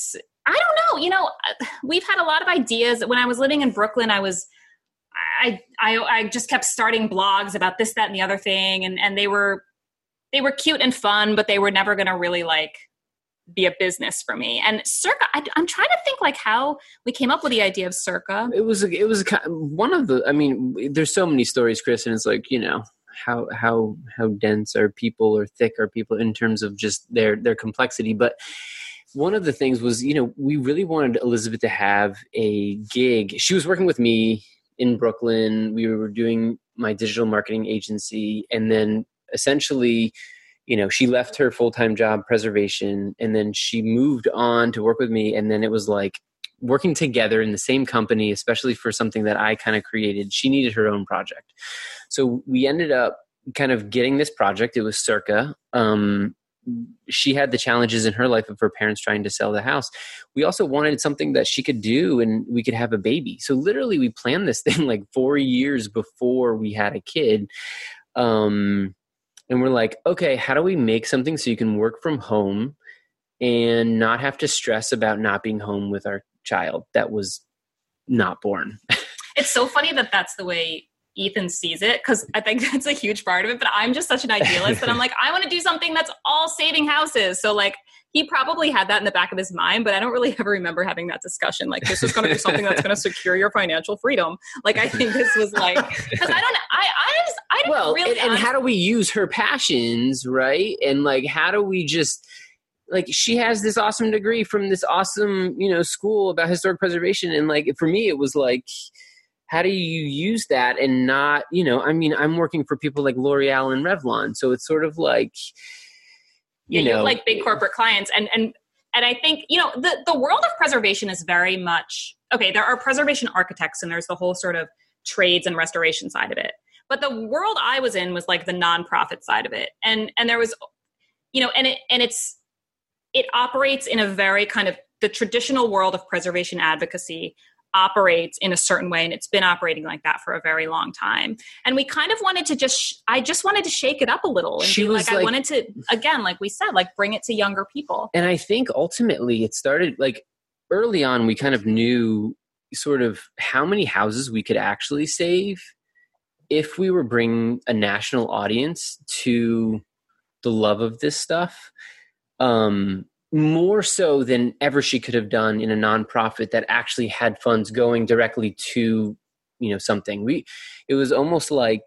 I don't know. You know, we've had a lot of ideas. When I was living in Brooklyn, I was, I, I, I just kept starting blogs about this, that, and the other thing. And, and they were, they were cute and fun, but they were never going to really like be a business for me. And Circa, I, I'm trying to think like how we came up with the idea of Circa. It was, it was one of the, I mean, there's so many stories, Chris, and it's like, you know, how, how, how dense are people or thick are people in terms of just their, their complexity. But one of the things was, you know, we really wanted Elizabeth to have a gig. She was working with me in Brooklyn. We were doing my digital marketing agency. And then essentially, you know, she left her full-time job, preservation, and then she moved on to work with me. And then it was like working together in the same company, especially for something that I kind of created. She needed her own project. So we ended up kind of getting this project. It was Circa. Um, she had the challenges in her life of her parents trying to sell the house. We also wanted something that she could do and we could have a baby. So literally we planned this thing like four years before we had a kid. Um, and we're like, okay, how do we make something so you can work from home and not have to stress about not being home with our child that was not born? It's so funny that that's the way Ethan sees it, because I think that's a huge part of it, but I'm just such an idealist that I'm like, I want to do something that's all saving houses. So like he probably had that in the back of his mind, but I don't really ever remember having that discussion. Like, this is going to be something that's going to secure your financial freedom. Like, I think this was like, because I don't, I, I just, I didn't well, really. And, and how do we use her passions, right? And like, how do we just, like, she has this awesome degree from this awesome, you know, school about historic preservation. And like, for me, it was like, how do you use that and not, you know, I mean, I'm working for people like L'Oreal and Revlon. So it's sort of like, you yeah, know, you like big corporate clients. And, and, and I think, you know, the, the world of preservation is very much, okay, there are preservation architects and there's the whole sort of trades and restoration side of it. But the world I was in was like the nonprofit side of it. And, and there was, you know, and it, and it's, it operates in a very kind of, the traditional world of preservation advocacy operates in a certain way, and it's been operating like that for a very long time. And we kind of wanted to just, sh- I just wanted to shake it up a little and She be was like, I like- wanted to, again, like we said, like bring it to younger people. and I think ultimately it started like early on, we kind of knew sort of how many houses we could actually save if we were bringing a national audience to the love of this stuff. Um, more so than ever she could have done in a nonprofit that actually had funds going directly to, you know, something. We, it was almost like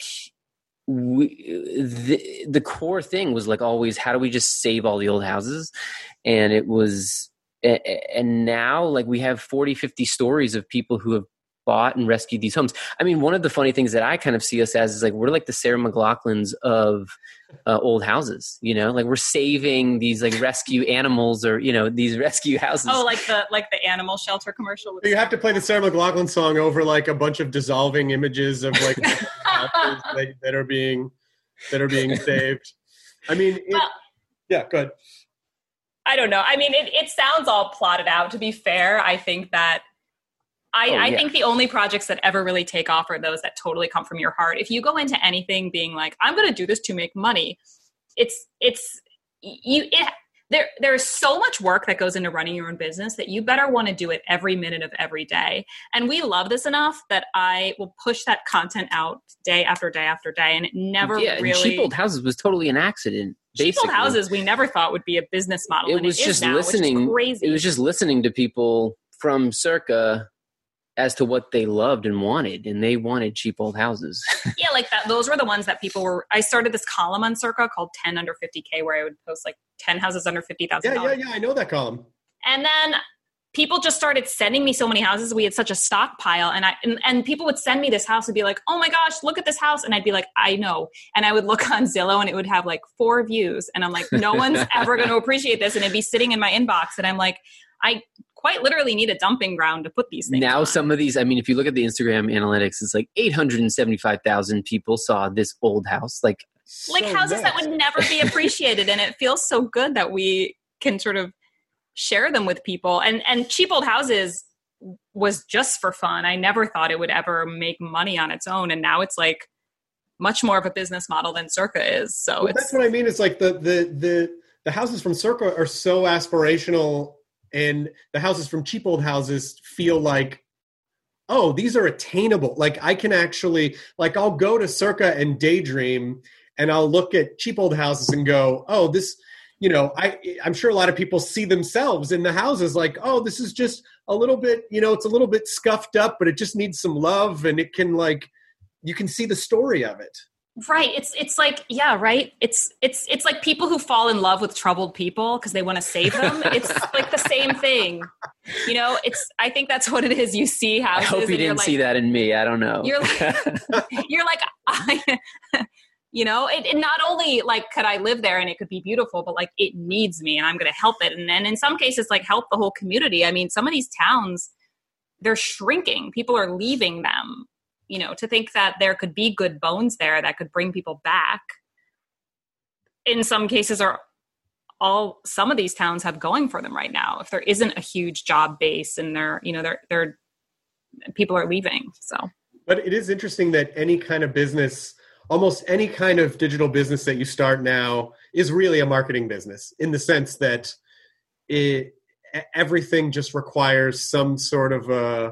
we, the, the core thing was like always, how do we just save all the old houses? And it was, and now like we have forty, fifty stories of people who have bought and rescued these homes. I mean, one of the funny things that I kind of see us as is like, we're like the Sarah McLachlans of uh, old houses, you know, like we're saving these like rescue animals or, you know, these rescue houses. Oh, like the, like the animal shelter commercial. With You have to play the Sarah McLachlan song over like a bunch of dissolving images of like, like that are being, that are being saved. I mean, it, Well, yeah, go ahead. I don't know. I mean, it, it sounds all plotted out. To be fair, I think that I, Oh, I yeah. think the only projects that ever really take off are those that totally come from your heart. If you go into anything being like, I'm going to do this to make money, it's, it's, you, it, there, there's so much work that goes into running your own business that you better want to do it every minute of every day. And we love this enough that I will push that content out day after day after day. And it never yeah, really. and Cheap Old Houses was totally an accident. Cheap Old basically. Houses we never thought would be a business model. It and was it just is now, listening. which is crazy. It was just listening to people from Circa as to what they loved and wanted, and they wanted cheap old houses. Yeah, like that. Those were the ones that people were. I started this column on Circa called ten under fifty K, where I would post like ten houses under fifty thousand Yeah, yeah, dollars. yeah. I know that column. And then people just started sending me so many houses. We had such a stockpile, and I and, and people would send me this house and be like, "Oh my gosh, look at this house!" And I'd be like, "I know." And I would look on Zillow, and it would have like four views, and I'm like, "No one's ever going to appreciate this," and it'd be sitting in my inbox, and I'm like, I quite literally need a dumping ground to put these things Now on. some of these, I mean, if you look at the Instagram analytics, it's like eight hundred seventy-five thousand people saw this old house. Like, like So houses that nuts. would never be appreciated, and it feels so good that we can sort of share them with people. And and Cheap Old Houses was just for fun. I never thought it would ever make money on its own, and now it's like much more of a business model than Circa is. So Well, it's that's what I mean. It's like the the the the houses from Circa are so aspirational and the houses from Cheap Old Houses feel like, oh, these are attainable. Like I can actually, like I'll go to Circa and Daydream and I'll look at Cheap Old Houses and go, oh, this, you know, I, I'm sure a lot of people see themselves in the houses like, oh, this is just a little bit, you know, it's a little bit scuffed up, but it just needs some love. And it can like, you can see the story of it. Right. It's, it's like, yeah, right. It's, it's, it's like people who fall in love with troubled people because they want to save them. It's like the same thing, you know, it's, I think that's what it is. You see houses. I hope you didn't like, see that in me. I don't know. You're like, you're like, I, you know, it, it not only like, could I live there and it could be beautiful, but like it needs me and I'm going to help it. And then in some cases, like help the whole community. I mean, some of these towns, they're shrinking. People are leaving them. You know, to think that there could be good bones there that could bring people back. In some cases are all some of these towns have going for them right now. If there isn't a huge job base and they're, you know, they're, they're people are leaving. So, but it is interesting that any kind of business, almost any kind of digital business that you start now is really a marketing business in the sense that it, everything just requires some sort of a,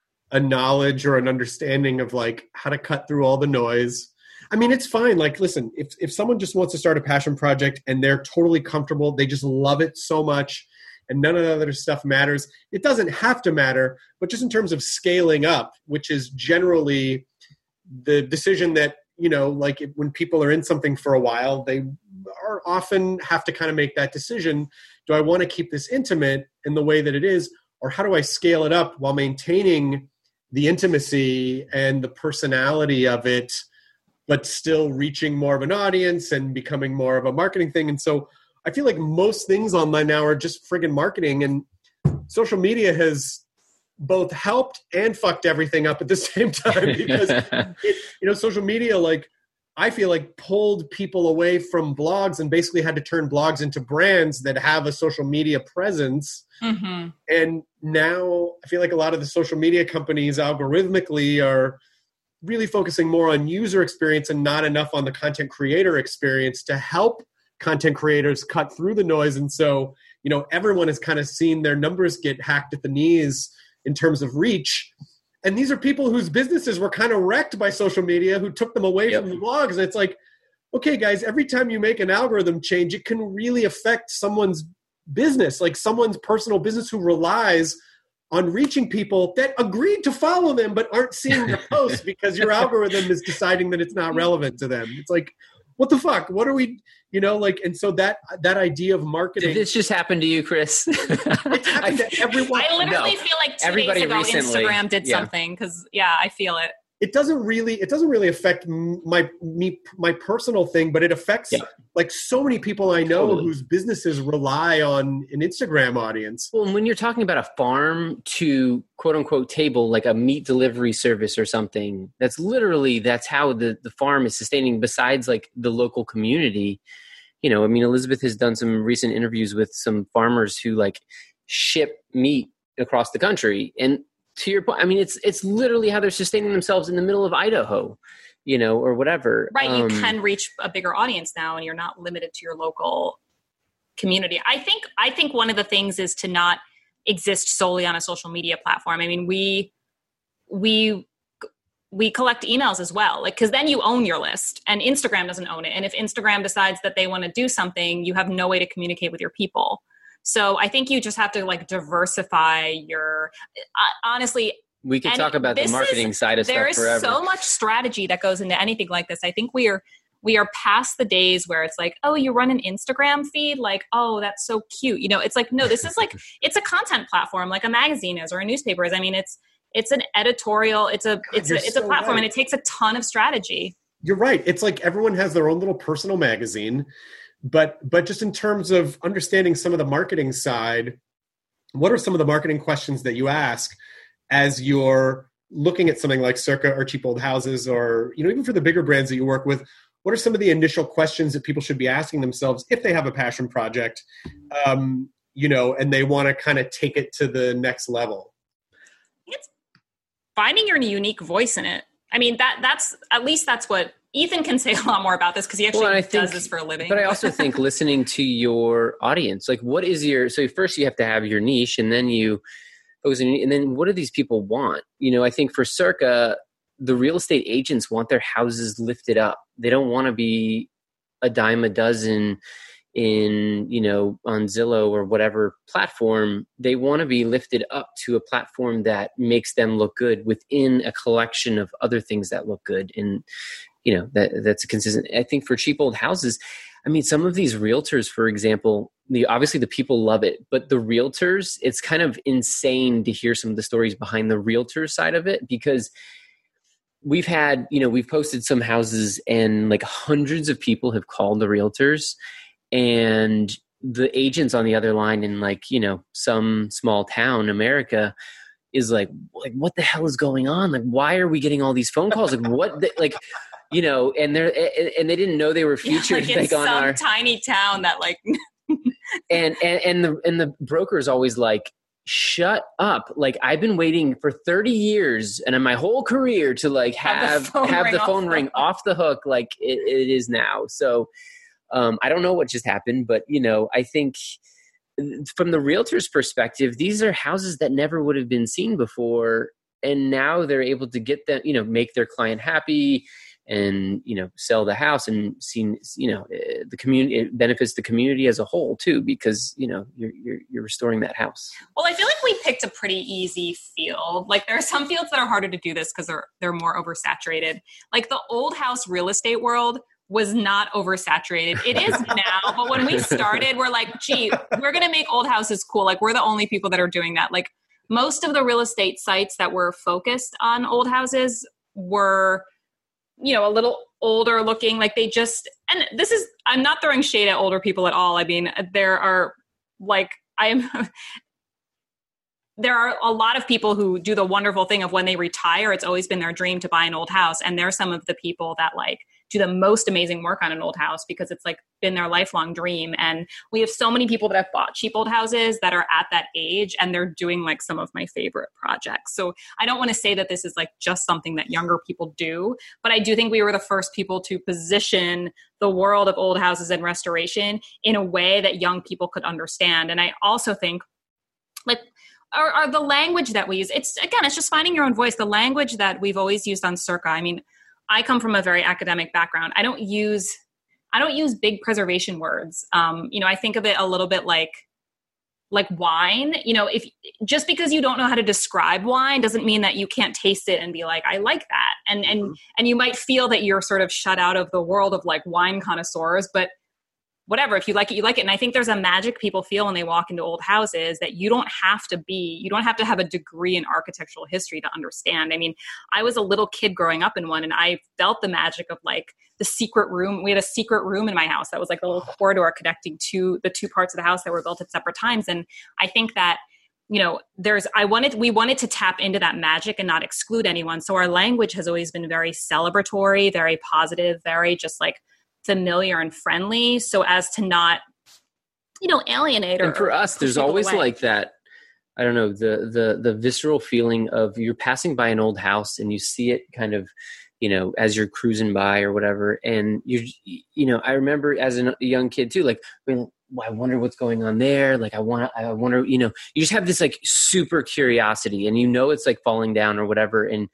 a knowledge or an understanding of like how to cut through all the noise. I mean, it's fine. Like, listen, if, if someone just wants to start a passion project and they're totally comfortable, they just love it so much and none of the other stuff matters. It doesn't have to matter, but just in terms of scaling up, which is generally the decision that, you know, like if, when people are in something for a while, they are often have to kind of make that decision. Do I want to keep this intimate in the way that it is? Or how do I scale it up while maintaining the intimacy and the personality of it, but still reaching more of an audience and becoming more of a marketing thing? And so I feel like most things online now are just friggin' marketing, and social media has both helped and fucked everything up at the same time because, it, you know, social media, like, I feel like pulled people away from blogs and basically had to turn blogs into brands that have a social media presence. Mm-hmm. And now I feel like a lot of the social media companies algorithmically are really focusing more on user experience and not enough on the content creator experience to help content creators cut through the noise. And so, you know, everyone has kind of seen their numbers get hacked at the knees in terms of reach. And these are people whose businesses were kind of wrecked by social media, who took them away yep. from the blogs. And it's like, okay, guys, every time you make an algorithm change, it can really affect someone's business, like someone's personal business who relies on reaching people that agreed to follow them but aren't seeing their posts because your algorithm is deciding that it's not relevant to them. It's like, what the fuck? What are we, you know, like, and so that that idea of marketing. Did this just happen to you, Chris? It's happened to everyone. I literally no. feel like two Everybody days ago recently, Instagram did yeah. something because, yeah, I feel it. It doesn't really, it doesn't really affect my me my personal thing, but it affects yeah. like so many people I know totally. whose businesses rely on an Instagram audience. Well, and when you're talking about a farm to quote unquote table, like a meat delivery service or something, that's literally, that's how the, the farm is sustaining besides like the local community. You know, I mean, Elizabeth has done some recent interviews with some farmers who like ship meat across the country. And to your point, I mean, it's it's literally how they're sustaining themselves in the middle of Idaho, you know, or whatever. Right. Um, you can reach a bigger audience now and you're not limited to your local community. I think I think one of the things is to not exist solely on a social media platform. I mean, we we we collect emails as well, like, because then you own your list and Instagram doesn't own it. And if Instagram decides that they want to do something, you have no way to communicate with your people. So I think you just have to like diversify your, uh, honestly. We could talk about the marketing is, side of stuff forever. There is so much strategy that goes into anything like this. I think we are, we are past the days where it's like, oh, you run an Instagram feed? Like, oh, that's so cute. You know, it's like, no, this is like, it's a content platform like a magazine is or a newspaper is. I mean, it's, it's an editorial, it's a, God, it's a, it's so a platform right. and it takes a ton of strategy. You're right. It's like everyone has their own little personal magazine. But but just in terms of understanding some of the marketing side, what are some of the marketing questions that you ask as you're looking at something like Circa or Cheap Old Houses, or, you know, even for the bigger brands that you work with? What are some of the initial questions that people should be asking themselves if they have a passion project, um, you know, and they want to kind of take it to the next level? It's finding your unique voice in it. I mean, that that's at least that's what Ethan can say a lot more about this because he actually well, does think, this for a living. But I also think listening to your audience, like what is your, so first you have to have your niche and then you focus on, and then what do these people want? You know, I think for Circa, the real estate agents want their houses lifted up. They don't want to be a dime a dozen in, you know, on Zillow or whatever platform. They want to be lifted up to a platform that makes them look good within a collection of other things that look good. And, you know, that that's consistent. I think for cheap old houses, I mean, some of these realtors, for example, the obviously the people love it, but the realtors, it's kind of insane to hear some of the stories behind the realtor side of it, because we've had, you know, we've posted some houses and like hundreds of people have called the realtors, and the agents on the other line in like, you know, some small town, America, is like, like, what the hell is going on? Like, why are we getting all these phone calls? Like, what, the, like, you know, and they're, and they didn't know they were featured yeah, like, like on some our tiny town that like, and, and, and the, and the broker is always like, shut up. Like, I've been waiting for thirty years and in my whole career to like have, have the phone, have ring, the phone off ring the off the hook. Like it, it is now. So, um, I don't know what just happened, but you know, I think from the realtor's perspective, these are houses that never would have been seen before. And now they're able to get them, you know, make their client happy and, you know, sell the house and see, you know, the community, it benefits the community as a whole too, because, you know, you're, you're, you're restoring that house. Well, I feel like we picked a pretty easy field. Like there are some fields that are harder to do this because they're, they're more oversaturated. Like the old house real estate world was not oversaturated. It is now, but when we started, we're like, gee, we're going to make old houses cool. Like we're the only people that are doing that. Like most of the real estate sites that were focused on old houses were, you know, a little older looking, like they just, and this is, I'm not throwing shade at older people at all. I mean, there are like, I am, there are a lot of people who do the wonderful thing of when they retire, it's always been their dream to buy an old house. And they're some of the people that like do the most amazing work on an old house because it's like been their lifelong dream. And we have so many people that have bought cheap old houses that are at that age and they're doing like some of my favorite projects. So I don't want to say that this is like just something that younger people do, but I do think we were the first people to position the world of old houses and restoration in a way that young people could understand. And I also think like, Or, or the language that we use, it's again, it's just finding your own voice. The language that we've always used on Circa. I mean, I come from a very academic background. I don't use, I don't use big preservation words. Um, you know, I think of it a little bit like, like wine. You know, if just because you don't know how to describe wine doesn't mean that you can't taste it and be like, I like that. And and mm-hmm. and you might feel that you're sort of shut out of the world of like wine connoisseurs, but whatever, if you like it, you like it. And I think there's a magic people feel when they walk into old houses that you don't have to be, you don't have to have a degree in architectural history to understand. I mean, I was a little kid growing up in one and I felt the magic of like the secret room. We had a secret room in my house that was like a little corridor connecting to the two parts of the house that were built at separate times. And I think that, you know, there's, I wanted, we wanted to tap into that magic and not exclude anyone. So our language has always been very celebratory, very positive, very just like familiar and friendly, so as to not, you know, alienate or. And for us, there's always away. Like that. I don't know, the the the visceral feeling of you're passing by an old house and you see it kind of, you know, as you're cruising by or whatever, and you you know, I remember as a young kid too, like, well, I wonder what's going on there. Like, I want to, I wonder, you know, you just have this like super curiosity, and you know it's like falling down or whatever, and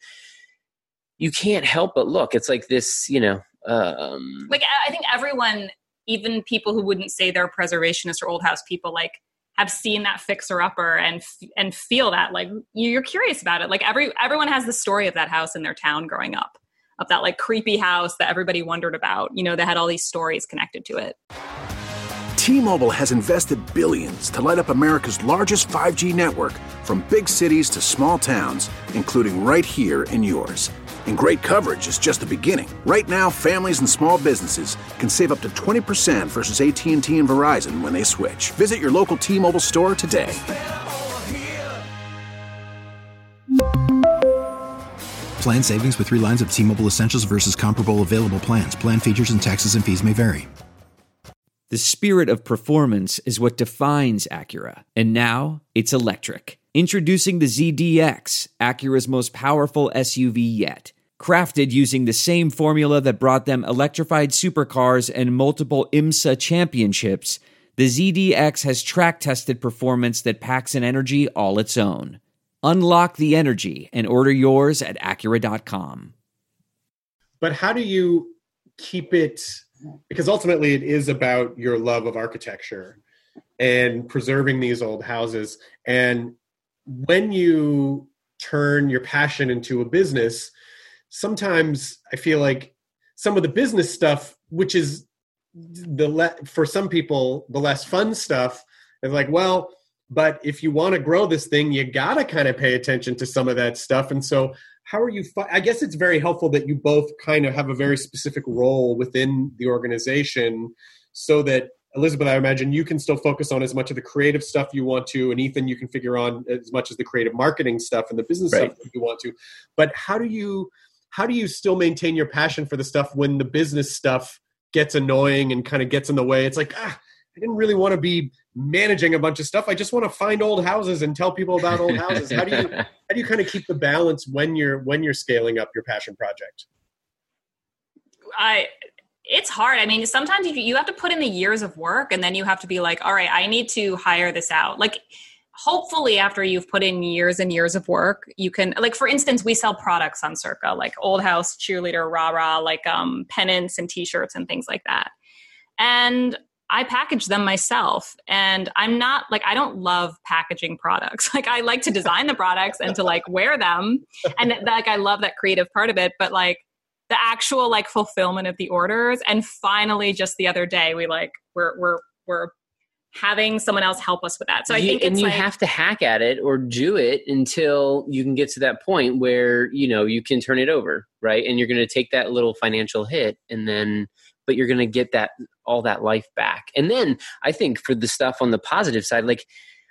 you can't help but look. It's like this, you know. Um, like I think everyone, even people who wouldn't say they're preservationists or old house people, like have seen that fixer upper and and feel that like you're curious about it. Like every everyone has the story of that house in their town growing up, of that like creepy house that everybody wondered about. You know, that had all these stories connected to it. T-Mobile has invested billions to light up America's largest five G network, from big cities to small towns, including right here in yours. And great coverage is just the beginning. Right now, families and small businesses can save up to twenty percent versus A T and T and Verizon when they switch. Visit your local T-Mobile store today. Plan savings with three lines of T-Mobile Essentials versus comparable available plans. Plan features and taxes and fees may vary. The spirit of performance is what defines Acura. And now, it's electric. Introducing the Z D X, Acura's most powerful S U V yet. Crafted using the same formula that brought them electrified supercars and multiple IMSA championships, the Z D X has track-tested performance that packs an energy all its own. Unlock the energy and order yours at Acura dot com. But how do you keep it, because ultimately it is about your love of architecture and preserving these old houses. And when you turn your passion into a business, sometimes I feel like some of the business stuff, which is the le- for some people, the less fun stuff, is like, well, but if you want to grow this thing, you got to kind of pay attention to some of that stuff. And so how are you, fi- I guess it's very helpful that you both kind of have a very specific role within the organization, so that Elizabeth, I imagine you can still focus on as much of the creative stuff you want to, and Ethan, you can figure on as much as the creative marketing stuff and the business right. stuff that you want to. But how do you, how do you still maintain your passion for the stuff when the business stuff gets annoying and kind of gets in the way? It's like, ah, I didn't really want to be managing a bunch of stuff. I just want to find old houses and tell people about old houses. How do you, how do you kind of keep the balance when you're, when you're scaling up your passion project? I, It's hard. I mean, sometimes you, you have to put in the years of work, and then you have to be like, all right, I need to hire this out. Like, hopefully after you've put in years and years of work, you can, like, for instance, we sell products on Circa, like Old House, Cheerleader, Rah Rah, like um, pennants and t-shirts and things like that. And I package them myself. And I'm not like, I don't love packaging products. Like, I like to design the products and to like wear them. And like, I love that creative part of it. But like, the actual like fulfillment of the orders. And finally, just the other day, we like, we're, we're, we're having someone else help us with that. So I you, think it's and you like, have to hack at it or do it until you can get to that point where, you know, you can turn it over. Right. And you're going to take that little financial hit, and then, but you're going to get that, all that life back. And then I think for the stuff on the positive side, like,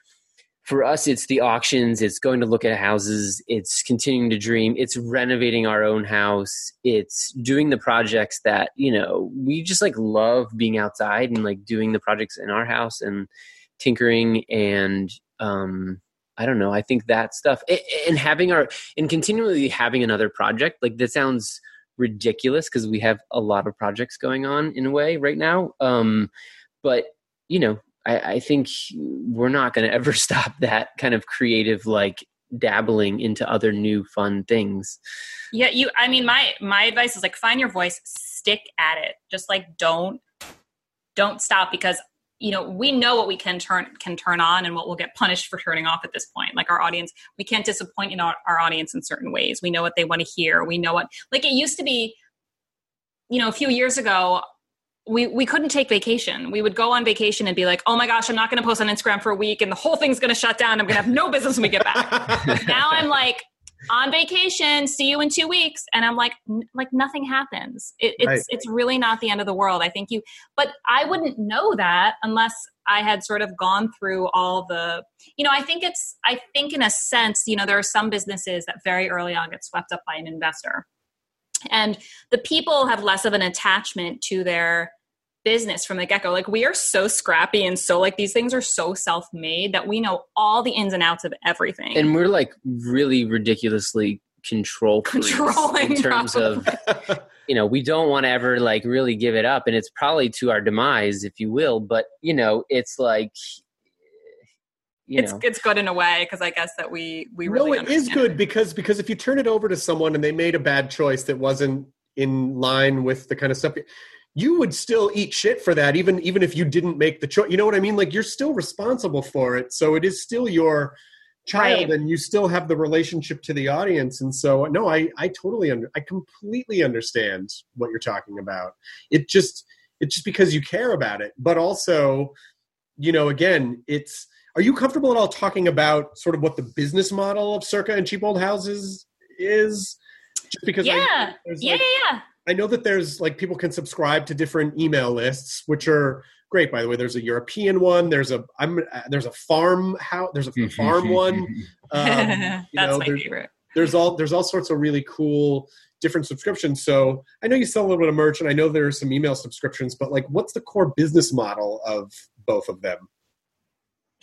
for us, it's the auctions, it's going to look at houses, it's continuing to dream, it's renovating our own house, it's doing the projects that, you know, we just like love being outside and like doing the projects in our house and tinkering and, um, I don't know, I think that stuff and having our, and continually having another project, like that sounds ridiculous because we have a lot of projects going on in a way right now. Um, but, you know, I, I think we're not going to ever stop that kind of creative, like dabbling into other new fun things. yeah, you, I mean, my, my advice is like, find your voice, stick at it. Just like, don't, don't stop, because, you know, we know what we can turn, can turn on and what we'll get punished for turning off at this point. Like our audience, we can't disappoint in our, our audience in certain ways. We know what they want to hear. We know what, like it used to be, you know, a few years ago, we we couldn't take vacation. We would go on vacation and be like, oh my gosh, I'm not going to post on Instagram for a week and the whole thing's going to shut down. I'm going to have no business when we get back. Now I'm like, on vacation, see you in two weeks. And I'm like, n- like nothing happens. It, it's, right. It's really not the end of the world. I think you, but I wouldn't know that unless I had sort of gone through all the, you know, I think it's, I think in a sense, you know, there are some businesses that very early on get swept up by an investor. And the people have less of an attachment to their business from the get-go. Like we are so scrappy and so like these things are so self-made that we know all the ins and outs of everything. And we're like really ridiculously control controlling in terms probably. of, you know, we don't want to ever like really give it up, and it's probably to our demise, if you will. But you know, it's like, you it's know. it's good in a way because I guess that we we really no, it is good it. because because if you turn it over to someone and they made a bad choice that wasn't in line with the kind of stuff, you would still eat shit for that, even even if you didn't make the choice. You know what I mean? Like you're still responsible for it, so it is still your child, right. And you still have the relationship to the audience. And so, no, I I totally under I completely understand what you're talking about. It just it's just because you care about it, but also, you know, again, it's. Are you comfortable at all talking about sort of what the business model of Circa and Cheap Old Houses is? Just because yeah, I, yeah, like, yeah, yeah. I know that there's like people can subscribe to different email lists, which are great. By the way, there's a European one. There's a I'm uh, there's a farm house. There's a farm one. Um, you That's know, my there's, favorite. There's all there's all sorts of really cool different subscriptions. So I know you sell a little bit of merch, and I know there are some email subscriptions. But like, what's the core business model of both of them?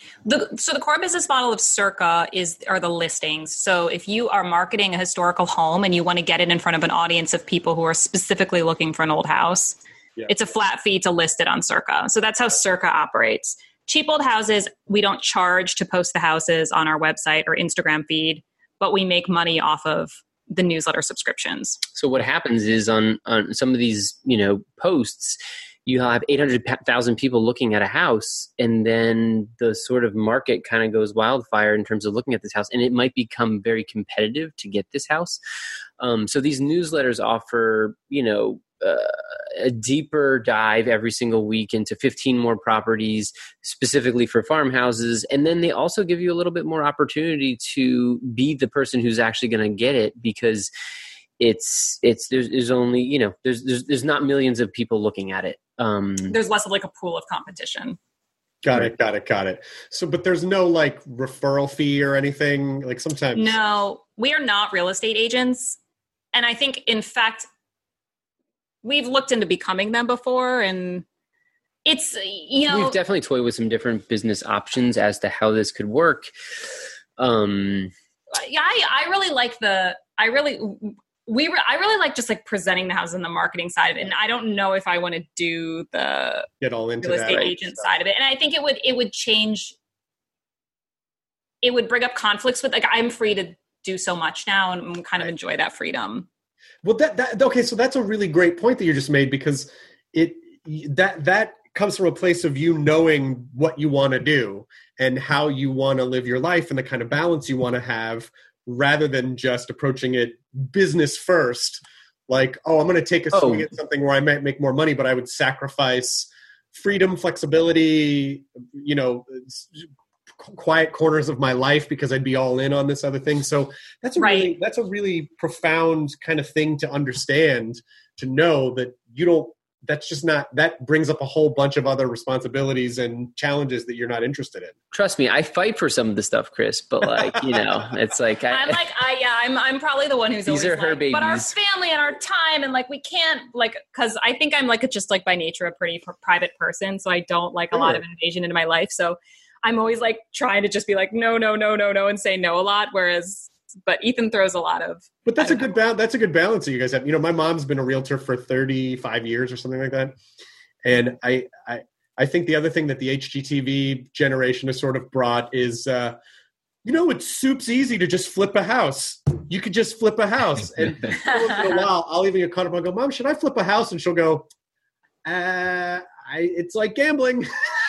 The, so the core business model of Circa is are the listings. So if you are marketing a historical home and you want to get it in front of an audience of people who are specifically looking for an old house, yeah. it's a flat fee to list it on Circa. So that's how Circa operates. Cheap old houses, we don't charge to post the houses on our website or Instagram feed, but we make money off of the newsletter subscriptions. So what happens is on, on some of these, you know, posts, you have eight hundred thousand people looking at a house, and then the sort of market kind of goes wildfire in terms of looking at this house, and it might become very competitive to get this house. Um, so these newsletters offer, you know, uh, a deeper dive every single week into fifteen more properties specifically for farmhouses. And then they also give you a little bit more opportunity to be the person who's actually going to get it, because it's, it's, there's, there's only, you know, there's, there's, there's not millions of people looking at it. Um, there's less of like a pool of competition. Got it. Got it. Got it. So, but there's no like referral fee or anything like sometimes. No, we are not real estate agents. And I think in fact, we've looked into becoming them before, and it's, you know, we've definitely toyed with some different business options as to how this could work. Um, yeah, I, I really like the, I really, we, re- I really like just like presenting the house and the marketing side of it. And I don't know if I want to do the get all into real estate that agent stuff. Side of it. And I think it would, it would change, it would bring up conflicts with, like, I'm free to do so much now and kind of enjoy that freedom. Well, that, that, okay. So that's a really great point that you just made, because it, that, that comes from a place of you knowing what you want to do and how you want to live your life and the kind of balance you want to have, rather than just approaching it business first. Like, oh, I'm going to take a swing oh. at something where I might make more money, but I would sacrifice freedom, flexibility, you know, quiet corners of my life because I'd be all in on this other thing. So that's a right. really, that's a really profound kind of thing to understand, to know that you don't, that's just not, that brings up a whole bunch of other responsibilities and challenges that you're not interested in. Trust me, I fight for some of the stuff, Chris, but like, you know, it's like, I, I'm like, I, yeah, I'm, I'm probably the one who's these always are her like, babies. But our family and our time, and like, we can't like, cause I think I'm like, a, just like by nature, a pretty pr- private person. So I don't like a sure. lot of invasion into my life. So I'm always like trying to just be like, no, no, no, no, no, and say no a lot. Whereas, but Ethan throws a lot of. But that's a good balance. That's a good balance that you guys have. You know, my mom's been a realtor for thirty-five years or something like that. And I, I, I think the other thing that the H G T V generation has sort of brought is, uh, you know, it's soup's easy to just flip a house. You could just flip a house. And once in a while, I'll even get caught up and go, Mom, should I flip a house? And she'll go, uh, I, it's like gambling.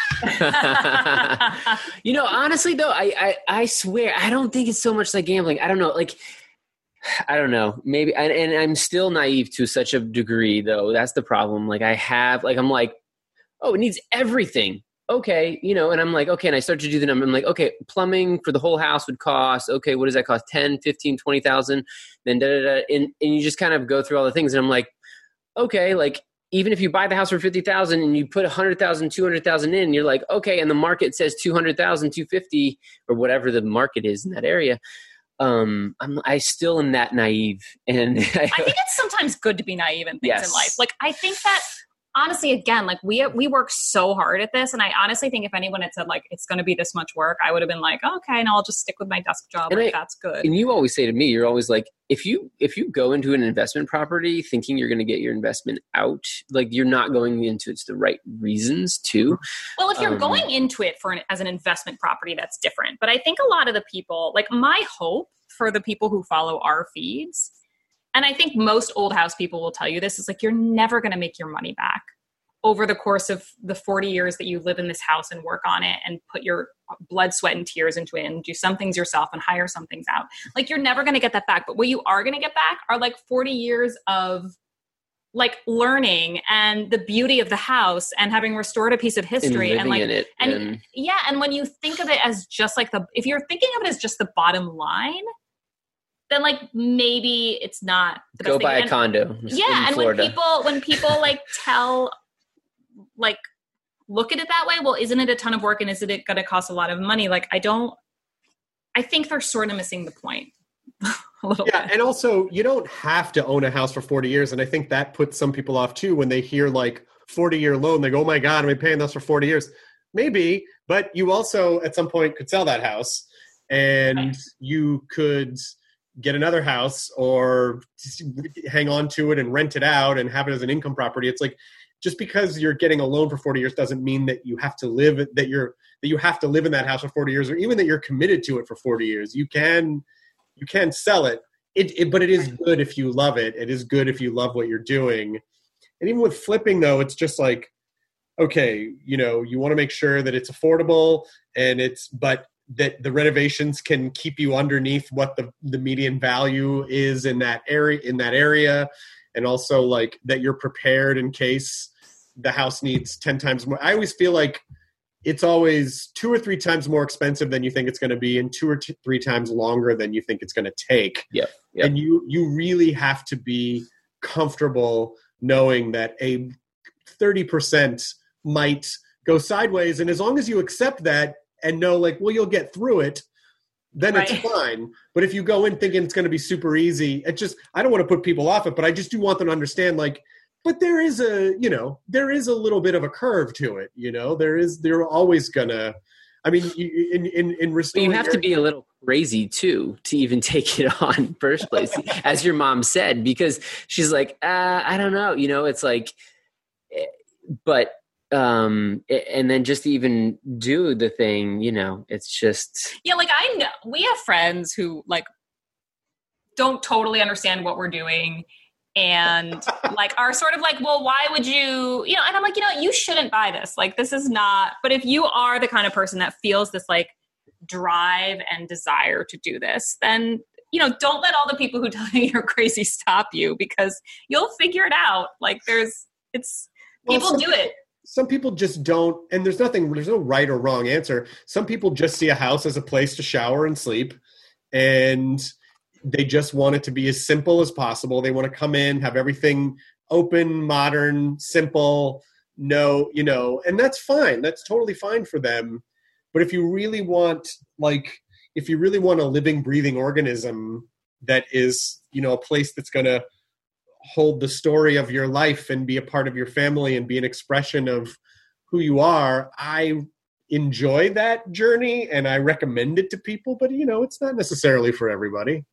You know, honestly though, I, I, I swear, I don't think it's so much like gambling. I don't know. Like, I don't know, maybe, and, and I'm still naive to such a degree though. That's the problem. Like I have, like, I'm like, oh, it needs everything. Okay. You know, and I'm like, okay. And I start to do the number. I'm like, okay, plumbing for the whole house would cost, okay, what does that cost? ten, fifteen, twenty thousand. Then da, da, da. And, and you just kind of go through all the things. And I'm like, okay, like, even if you buy the house for fifty thousand and you put one hundred thousand, two hundred thousand in, you're like, okay. And the market says two hundred thousand, two fifty, or whatever the market is in that area. Um, I'm, I still am that naive. And I think it's sometimes good to be naive in things yes. in life. Like, I think that honestly, again, like we, we work so hard at this. And I honestly think if anyone had said like, it's going to be this much work, I would have been like, oh, okay, no, I'll just stick with my desk job. Like, I, that's good. And you always say to me, you're always like, if you, if you go into an investment property thinking you're going to get your investment out, like you're not going into it for the right reasons too. Well, if you're um, going into it for an, as an investment property, that's different. But I think a lot of the people, like my hope for the people who follow our feeds, and I think most old house people will tell you this, is like, you're never going to make your money back over the course of the forty years that you live in this house and work on it and put your blood, sweat, and tears into it and do some things yourself and hire some things out. Like, you're never going to get that back. But what you are going to get back are like forty years of like learning and the beauty of the house and having restored a piece of history and, and like, it, and, and yeah. And when you think of it as just like the, if you're thinking of it as just the bottom line, then like maybe it's not the go best buy thing. a And, condo. yeah. And Florida. when people, when people like tell, like, look at it that way, well, isn't it a ton of work and isn't it going to cost a lot of money? Like, I don't, I think they're sort of missing the point a little yeah, bit. and also you don't have to own a house for forty years. And I think that puts some people off too when they hear like forty year loan, they go, oh my God, I've been paying this for forty years. maybe, but you also at some point could sell that house and right. you could get another house or hang on to it and rent it out and have it as an income property. It's like, just because you're getting a loan for forty years doesn't mean that you have to live, that you're, that you have to live in that house for forty years, or even that you're committed to it for forty years. You can, you can sell it. It, it but it is good if you love it. It is good if you love what you're doing. And even with flipping though, it's just like, okay, you know, you want to make sure that it's affordable and it's, but that the renovations can keep you underneath what the, the median value is in that area, in that area. And also like that you're prepared in case the house needs ten times more. I always feel like it's always two or three times more expensive than you think it's going to be and two or t- three times longer than you think it's going to take. Yeah. Yep. And you, you really have to be comfortable knowing that a thirty percent might go sideways. And as long as you accept that, and know like, well, you'll get through it, then right. it's fine. But if you go in thinking it's going to be super easy, it just, I don't want to put people off it, but I just do want them to understand like, but there is a, you know, there is a little bit of a curve to it. You know, there is, they're always gonna, I mean, in, in, in restoring. But you have your- to be a little crazy too, to even take it on in the first place, as your mom said, because she's like, uh, I don't know, you know, it's like, but um and then just to even do the thing, you know, it's just yeah like I know we have friends who like don't totally understand what we're doing and like are sort of like, well, why would you you know and I'm like, you know, you shouldn't buy this, like this is not. But if you are the kind of person that feels this like drive and desire to do this, then you know, don't let all the people who tell you you're crazy stop you, because you'll figure it out. Like there's it's people well, do it. Some people just don't, and there's nothing, there's no right or wrong answer. Some people just see a house as a place to shower and sleep, and they just want it to be as simple as possible. They want to come in, have everything open, modern, simple, no, you know, and that's fine. That's totally fine for them. But if you really want, like, if you really want a living, breathing organism that is, you know, a place that's going to hold the story of your life and be a part of your family and be an expression of who you are, I enjoy that journey and I recommend it to people, but you know, it's not necessarily for everybody.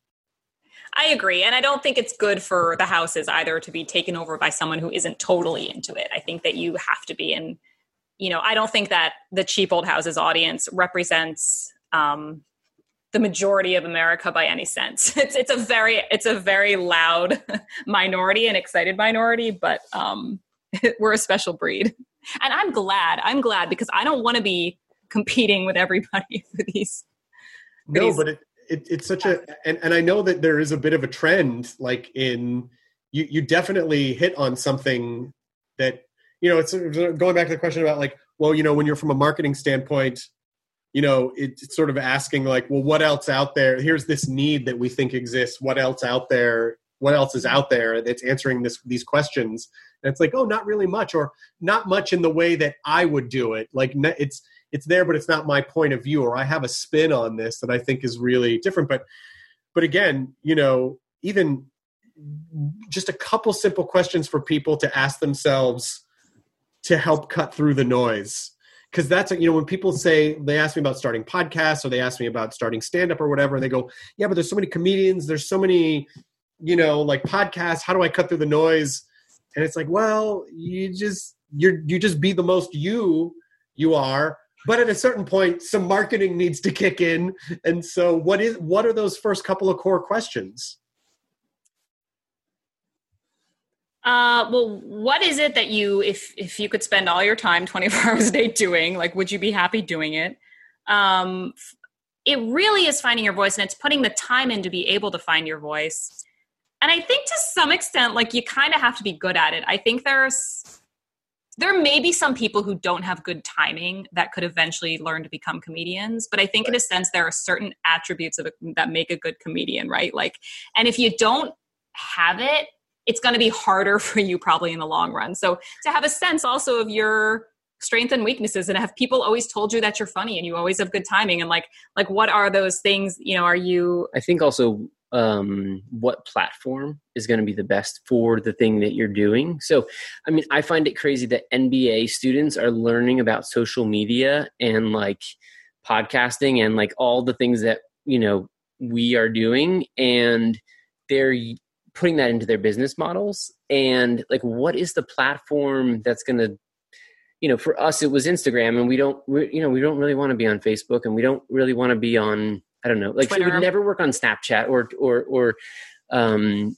I agree. And I don't think it's good for the houses either to be taken over by someone who isn't totally into it. I think that you have to be in, you know, I don't think that the Cheap Old Houses audience represents um, the majority of America by any sense. It's it's a very it's a very loud minority, an excited minority, but um, we're a special breed. And I'm glad. I'm glad because I don't want to be competing with everybody for these. For no, these, but it, it it's such a and, and I know that there is a bit of a trend, like in you you definitely hit on something that, you know, it's going back to the question about like, well, you know, when you're from a marketing standpoint, you know, it's sort of asking like, well, what else out there? Here's this need that we think exists. What else out there? What else is out there that's answering this, these questions? And it's like, oh, not really much, or not much in the way that I would do it. Like it's, it's there, but it's not my point of view, or I have a spin on this that I think is really different. But, but again, you know, even just a couple simple questions for people to ask themselves to help cut through the noise. Because that's, you know, when people say, they ask me about starting podcasts or they ask me about starting stand-up or whatever, and they go, yeah, but there's so many comedians, there's so many, you know, like podcasts, how do I cut through the noise? And it's like, well, you just, you're, you just be the most you, you are. But at a certain point, some marketing needs to kick in. And so what is, what are those first couple of core questions? Uh, well, what is it that you, if if you could spend all your time twenty-four hours a day doing, like, would you be happy doing it? Um, it really is finding your voice, and it's putting the time in to be able to find your voice. And I think to some extent, like, you kind of have to be good at it. I think there's, there may be some people who don't have good timing that could eventually learn to become comedians. But I think right. in a sense, there are certain attributes of a, that make a good comedian, right? Like, and if you don't have it, it's going to be harder for you probably in the long run. So to have a sense also of your strengths and weaknesses, and have people always told you that you're funny and you always have good timing, and like, like what are those things, you know, are you... I think also um, what platform is going to be the best for the thing that you're doing. So, I mean, I find it crazy that N B A students are learning about social media and like podcasting and like all the things that, you know, we are doing, and they're putting that into their business models. And like, what is the platform that's going to, you know, for us, it was Instagram, and we don't, we, you know, we don't really want to be on Facebook, and we don't really want to be on, I don't know, like Twitter. It would never work on Snapchat or, or, or, um,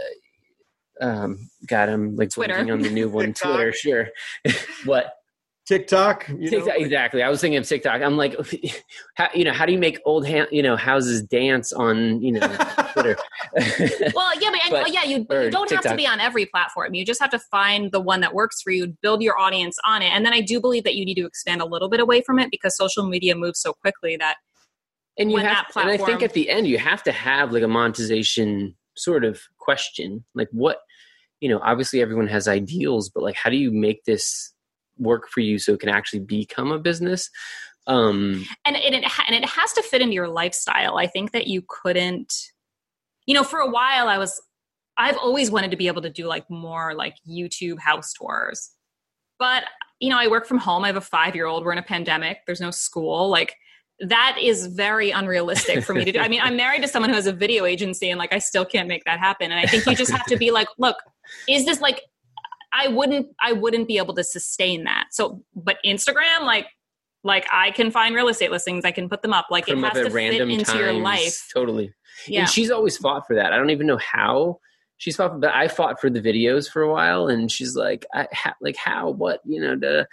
uh, um, God, I'm like Twitter on the new one, Twitter. Sure. What? TikTok, you TikTok, know, exactly. I was thinking of TikTok. I'm like, how, you know, how do you make old, ha- you know, houses dance on, you know, Twitter? Well, yeah, but, but yeah, you, you don't TikTok. have to be on every platform. You just have to find the one that works for you, build your audience on it. And then I do believe that you need to expand a little bit away from it, because social media moves so quickly that and you when have, that platform, and I think at the end, you have to have like a monetization sort of question. Like what, you know, obviously everyone has ideals, but like, how do you make this work for you so it can actually become a business? Um, and, and, it, and it has to fit into your lifestyle. I think that you couldn't, you know, for a while I was, I've always wanted to be able to do like more like YouTube house tours, but you know, I work from home. I have a five-year-old. We're in a pandemic. There's no school. Like that is very unrealistic for me to do. I mean, I'm married to someone who has a video agency, and like, I still can't make that happen. And I think you just have to be like, look, is this like, I wouldn't, I wouldn't be able to sustain that. So, but Instagram, like, like I can find real estate listings. I can put them up. Like From it has to fit into times, your life. Totally. Yeah. And she's always fought for that. I don't even know how she's fought for, but I fought for the videos for a while, and she's like, I ha- like how, what, you know, the,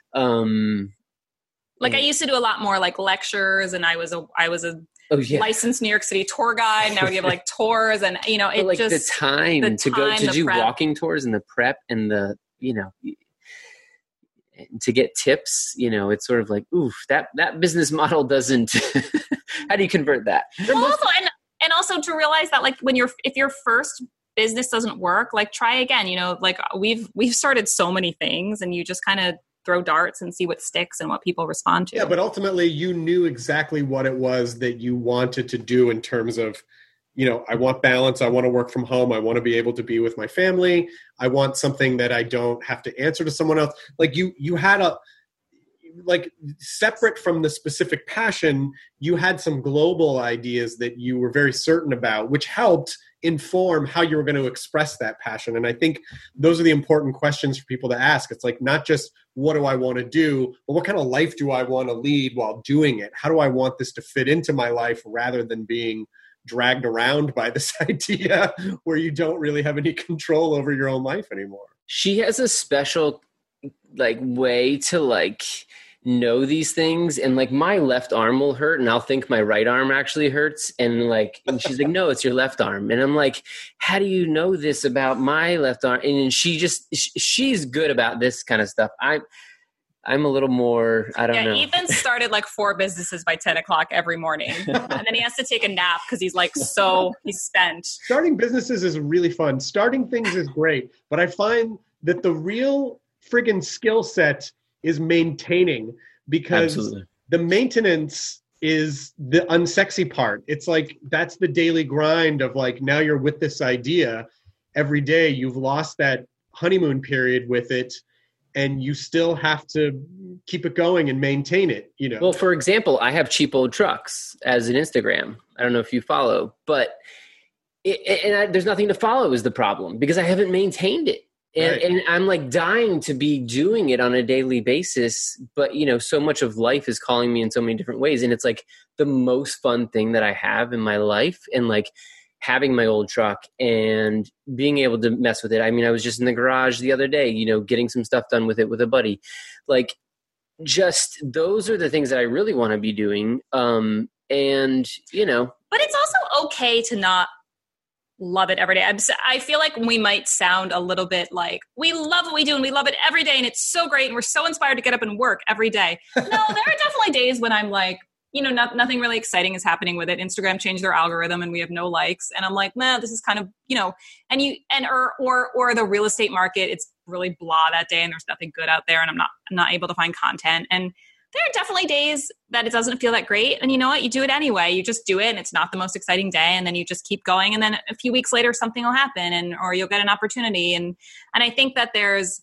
um, like I used to do a lot more like lectures, and I was a, I was a, Oh, yeah. licensed New York City tour guide. Now we give like tours, and you know, it like just the time, the to go time, to the do prep. walking tours and the prep and the, you know, to get tips, you know, it's sort of like, oof, that, that business model doesn't, how do you convert that? Well, also, and, and also to realize that like when you're, if your first business doesn't work, like try again, you know, like we've, we've started so many things, and you just kind of throw darts and see what sticks and what people respond to. Yeah, but ultimately you knew exactly what it was that you wanted to do in terms of, you know, I want balance. I want to work from home. I want to be able to be with my family. I want something that I don't have to answer to someone else. Like you, you had a, like separate from the specific passion, you had some global ideas that you were very certain about, which helped inform how you were going to express that passion. And I think those are the important questions for people to ask. It's like, not just what do I want to do, but what kind of life do I want to lead while doing it? How do I want this to fit into my life, rather than being dragged around by this idea where you don't really have any control over your own life anymore? She has a special like way to like know these things, and like my left arm will hurt, and I'll think my right arm actually hurts, and like, and she's like, no, it's your left arm. And I'm like, how do you know this about my left arm? And she just, she's good about this kind of stuff. I'm, I'm a little more, I don't yeah, know. Ethan started like four businesses by ten o'clock every morning. And then he has to take a nap because he's like, so he's spent. Starting businesses is really fun. Starting things is great. But I find that the real friggin' skill set is maintaining, because Absolutely. the maintenance is the unsexy part. It's like, that's the daily grind of like, now you're with this idea every day. You've lost that honeymoon period with it, and you still have to keep it going and maintain it, you know? Well, for example, I have cheap old trucks as an Instagram. I don't know if you follow, but it, and I, there's nothing to follow is the problem, because I haven't maintained it. And, right. and I'm like dying to be doing it on a daily basis. But, you know, so much of life is calling me in so many different ways. And it's like the most fun thing that I have in my life. And like having my old truck and being able to mess with it. I mean, I was just in the garage the other day, you know, getting some stuff done with it with a buddy. Like, just those are the things that I really want to be doing. Um, and, you know. But it's also okay to not love it every day. I'm, I feel like we might sound a little bit like, we love what we do and we love it every day and it's so great and we're so inspired to get up and work every day. No, there are definitely days when I'm like, you know, not, nothing really exciting is happening with it. Instagram changed their algorithm and we have no likes. And I'm like, nah, this is kind of, you know, and you, and, or, or, or the real estate market, it's really blah that day and there's nothing good out there and I'm not, I'm not able to find content. And there are definitely days that it doesn't feel that great. And you know what? You do it anyway. You just do it, and it's not the most exciting day. And then you just keep going. And then a few weeks later, something will happen, and or you'll get an opportunity. And and I think that there's,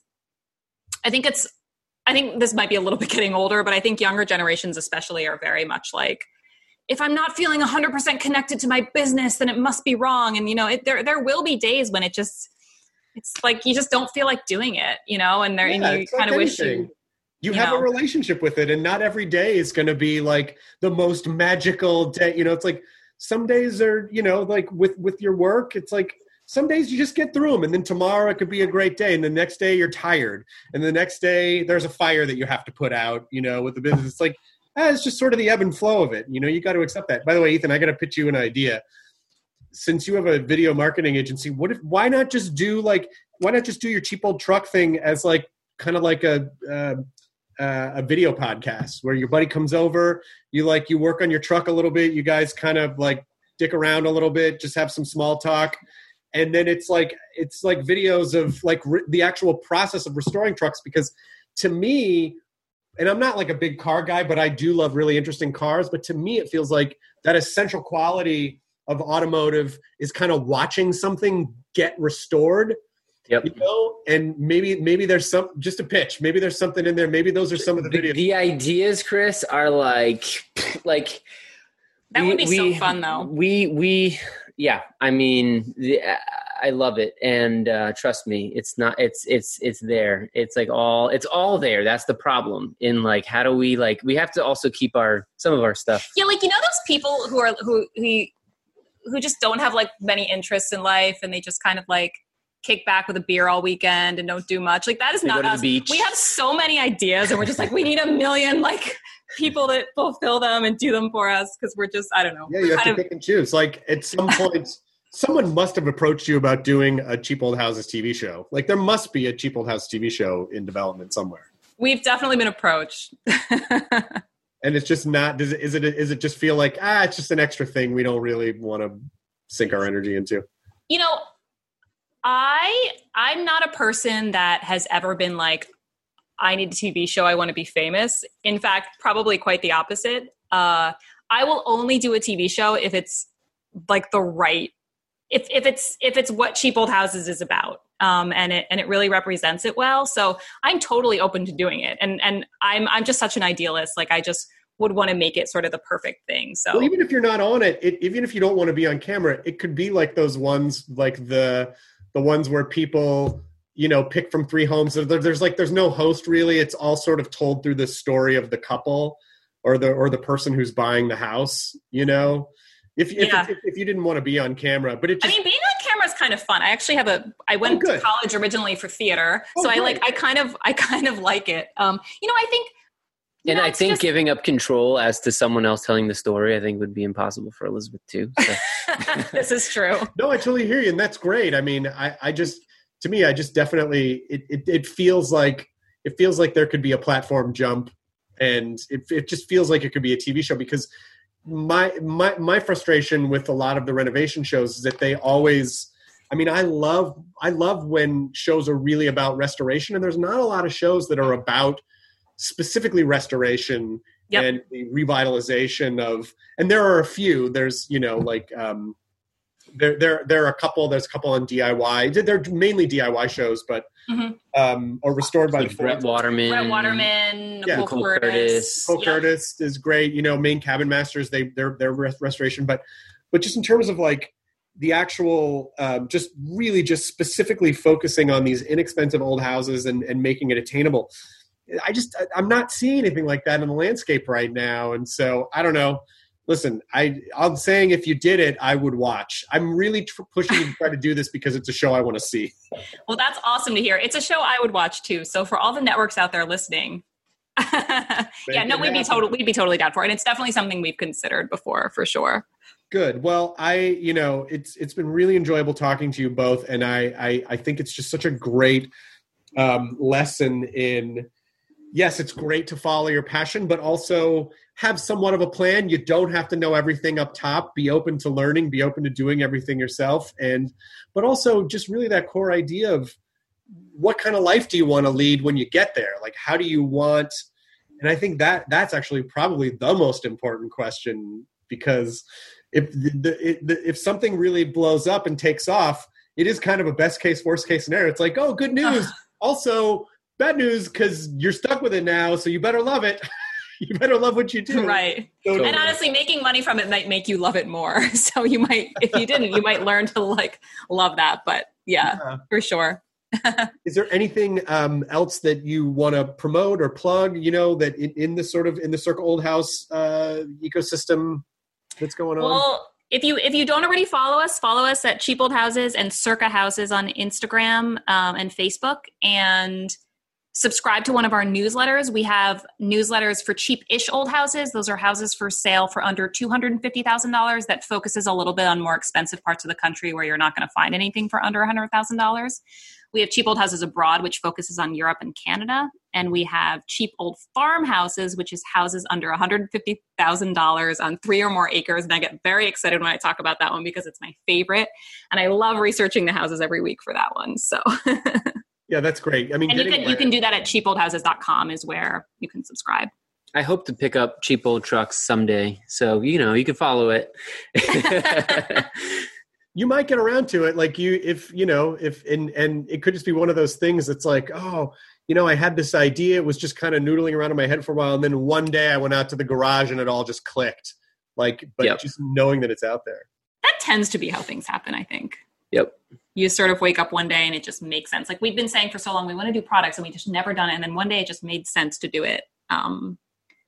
I think it's, I think this might be a little bit getting older, but I think younger generations especially are very much like, if I'm not feeling one hundred percent connected to my business, then it must be wrong. And, you know, it, there there will be days when it just, it's like you just don't feel like doing it, you know, and, there, yeah, and you kind of wish you, you, you you have know. a relationship with it, and not every day is going to be like the most magical day. You know, it's like some days are, you know, like with, with your work, it's like some days you just get through them, and then tomorrow it could be a great day. And the next day you're tired. And the next day there's a fire that you have to put out, you know, with the business. It's like, ah, it's just sort of the ebb and flow of it. You know, you got to accept that. By the way, Ethan, I got to pitch you an idea. Since you have a video marketing agency, what if, why not just do like, why not just do your cheap old truck thing as like, kind of like a, uh, uh, a video podcast where your buddy comes over, you like, you work on your truck a little bit. You guys kind of like dick around a little bit, just have some small talk. And then it's like, it's like videos of like re- the actual process of restoring trucks. Because to me, and I'm not like a big car guy, but I do love really interesting cars. But to me, it feels like that essential quality of automotive is kind of watching something get restored. Yep. You know, and maybe maybe there's some, just a pitch. Maybe there's something in there. Maybe those are some of the The, videos. the ideas, Chris, are like, like That we, would be we, so fun, though. We we yeah. I mean, the, I love it, and uh, trust me, it's not. It's it's it's there. It's like all. It's all there. That's the problem. In like, how do we like? We have to also keep our some of our stuff. Yeah, like, you know those people who are who who who just don't have like many interests in life, and they just kind of like kick back with a beer all weekend and don't do much. Like, that is They not go to the us. beach. We have so many ideas, and we're just like, we need a million like people that fulfill them and do them for us, because we're just, I don't know. Yeah, you have kind to of, pick and choose. Like at some point, someone must have approached you about doing a Cheap Old Houses T V show. Like there must be a Cheap Old House T V show in development somewhere. We've definitely been approached. And it's just not, does it, is it, is it just feel like, ah, it's just an extra thing we don't really want to sink our energy into? You know, I, I'm not a person that has ever been like, I need a T V show, I want to be famous. In fact, probably quite the opposite. Uh, I will only do a T V show if it's like the right, if if it's if it's what Cheap Old Houses is about, um, and it and it really represents it well. So I'm totally open to doing it, and and I'm I'm just such an idealist. Like I just would want to make it sort of the perfect thing. So well, even if you're not on it, it, even if you don't want to be on camera, it could be like those ones, like the the ones where people, you know, pick from three homes. There, there's like, there's no host really. It's all sort of told through the story of the couple or the, or the person who's buying the house, you know, if, if, Yeah. if, if you didn't want to be on camera, but it just, I mean, being on camera is kind of fun. I actually have a, I went Oh, to good. college originally for theater. Oh, so I great. like, I kind of, I kind of like it. Um, you know, I think, you And know, I it's think just- giving up control as to someone else telling the story, I think would be impossible for Elizabeth too. So. this is true. no, I totally hear you. And that's great. I mean, I, I just, to me, I just definitely, it, it, it feels like, it feels like there could be a platform jump, and it, it just feels like it could be a T V show, because my, my, my frustration with a lot of the renovation shows is that they always, I mean, I love, I love when shows are really about restoration, and there's not a lot of shows that are about specifically restoration Yep. and the revitalization of, and there are a few, there's, you know, like, um, there, there, there are a couple, there's a couple on D I Y. They're mainly D I Y shows, but, Mhm. um, or restored by Like the Brett Waterman. Brett Waterman, Yeah. Nicole, Nicole Curtis. Curtis. Cole Yep. Curtis is great. You know, Maine Cabin Masters, they, they're, they're rest- restoration, but, but just in terms of like the actual, um, just really just specifically focusing on these inexpensive old houses and, and making it attainable. I just, I, I'm not seeing anything like that in the landscape right now. And so I don't know. Listen, I, I'm saying if you did it, I would watch. I'm really tr- pushing you to try to do this because it's a show I want to see. Well, that's awesome to hear. It's a show I would watch too. So for all the networks out there listening, yeah, no, it we'd be happen. totally, we'd be totally down for it. And it's definitely something we've considered before, for sure. Good. Well, I, you know, it's it's been really enjoyable talking to you both, and I I, I think it's just such a great um, lesson in. Yes, it's great to follow your passion, but also have somewhat of a plan. You don't have to know everything up top. Be open to learning. Be open to doing everything yourself, and but also just really that core idea of what kind of life do you want to lead when you get there? Like, how do you want And I think that that's actually probably the most important question, because if the, the, it, the, if something really blows up and takes off, it is kind of a best case, worst case scenario. It's like, oh, good news. Also, bad news, because you're stuck with it now, so you better love it. You better love what you do. Right. So, and honestly, making money from it might make you love it more. So you might, if you didn't, you might learn to like love that. But yeah, yeah. for sure. Is there anything um, else that you want to promote or plug, you know, that in, in the sort of in the Circa Old House uh, ecosystem that's going on? Well, if you if you don't already follow us, follow us at Cheap Old Houses and Circa Houses on Instagram um, and Facebook, and subscribe to one of our newsletters. We have newsletters for cheap-ish old houses. Those are houses for sale for under two hundred fifty thousand dollars. That focuses a little bit on more expensive parts of the country where you're not going to find anything for under one hundred thousand dollars. We have Cheap Old Houses Abroad, which focuses on Europe and Canada. And we have Cheap Old Farmhouses, which is houses under one hundred fifty thousand dollars on three or more acres. And I get very excited when I talk about that one because it's my favorite. And I love researching the houses every week for that one. So yeah, that's great. I mean, and you can, you can do that at cheap old houses dot com is where you can subscribe. I hope to pick up Cheap Old Trucks someday. So, you know, you can follow it. You might get around to it. Like you, if, you know, if, and, and it could just be one of those things that's like, oh, you know, I had this idea. It was just kind of noodling around in my head for a while. And then one day I went out to the garage and it all just clicked. Like, but yep. just knowing that it's out there. That tends to be how things happen, I think. Yep. You sort of wake up one day and it just makes sense. Like we've been saying for so long, we want to do products and we just never done it. And then one day it just made sense to do it. Um,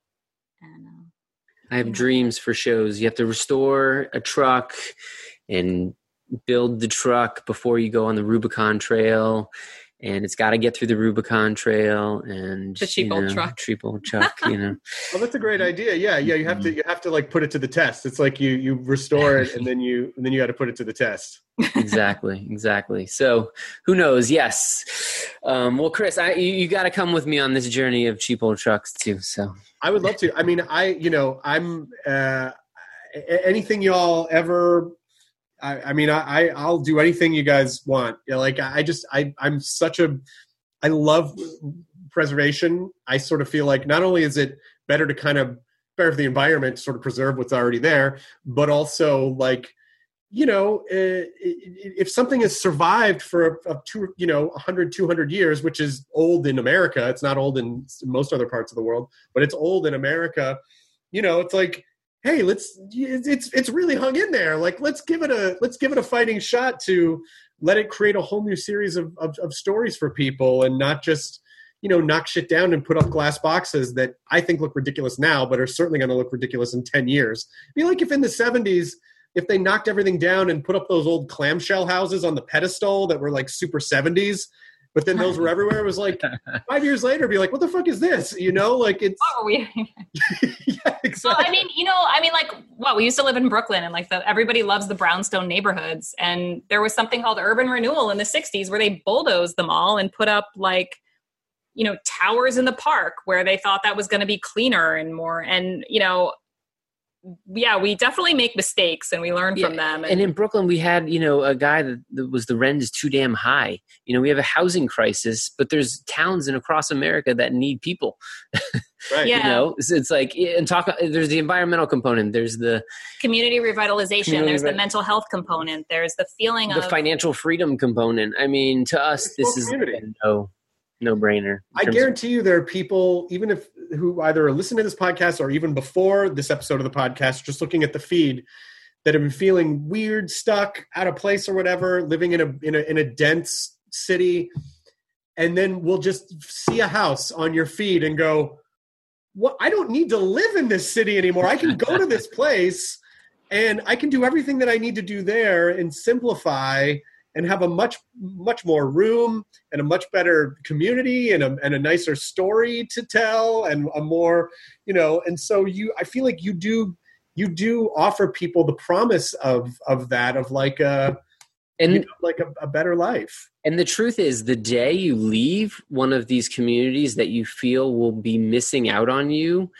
and, uh, I have dreams for shows. You have to restore a truck and build the truck before you go on the Rubicon Trail, and it's got to get through the Rubicon Trail and the cheap you old know, truck, cheap old truck, you know. Well, that's a great idea. Yeah. Yeah. You have to, you have to like put it to the test. It's like you, you restore it and then you, and then you got to put it to the test. Exactly. Exactly. So who knows? Yes. Um, well, Chris, I, you, you got to come with me on this journey of cheap old trucks too. So I would love to. I mean, I, you know, I'm, uh, anything y'all ever, I, I mean, I, I'll do anything you guys want. You know, like I just, I, I'm such a, I love preservation. I sort of feel like not only is it better to kind of better for the environment to sort of preserve what's already there, but also like, you know, uh, if something has survived for a, a two, you know, one hundred, two hundred years, which is old in America, it's not old in most other parts of the world, but it's old in America, you know, it's like, hey, let's, it's, it's really hung in there. Like, let's give it a, let's give it a fighting shot to let it create a whole new series of, of, of stories for people and not just, you know, knock shit down and put up glass boxes that I think look ridiculous now, but are certainly going to look ridiculous in ten years. It'd be like if in the seventies, if they knocked everything down and put up those old clamshell houses on the pedestal that were like super seventies, but then those were everywhere. It was like five years later, be like, what the fuck is this? You know, like it's. Oh, we. Yeah, exactly. Well, I mean, you know, I mean, like, what we used to live in Brooklyn, and like the, everybody loves the brownstone neighborhoods, and there was something called urban renewal in the sixties where they bulldozed them all and put up like, you know, towers in the park where they thought that was going to be cleaner and more, and you know. Yeah, we definitely make mistakes and we learn yeah, from them. And, and in Brooklyn, we had, you know, a guy that, that was the rent is too damn high. You know, we have a housing crisis, but there's towns and across America that need people. Right. Yeah. You know, it's, it's like, and talk, there's the environmental component. There's the community revitalization. Community there's re- the mental health component. There's the feeling the of the financial freedom component. I mean, to us, it's this is community. no, no brainer. I guarantee of- you there are people, even if who either are listening to this podcast or even before this episode of the podcast, just looking at the feed, that have been feeling weird, stuck, out of place or whatever, living in a in a in a dense city, and then we'll just see a house on your feed and go, "What? I don't need to live in this city anymore. I can go to this place, and I can do everything that I need to do there and simplify." And have a much, much more room and a much better community and a, and a nicer story to tell and a more, you know, and so you, I feel like you do, you do offer people the promise of, of that, of like a, and you know, like a, a better life. And the truth is, the day you leave one of these communities that you feel will be missing out on you,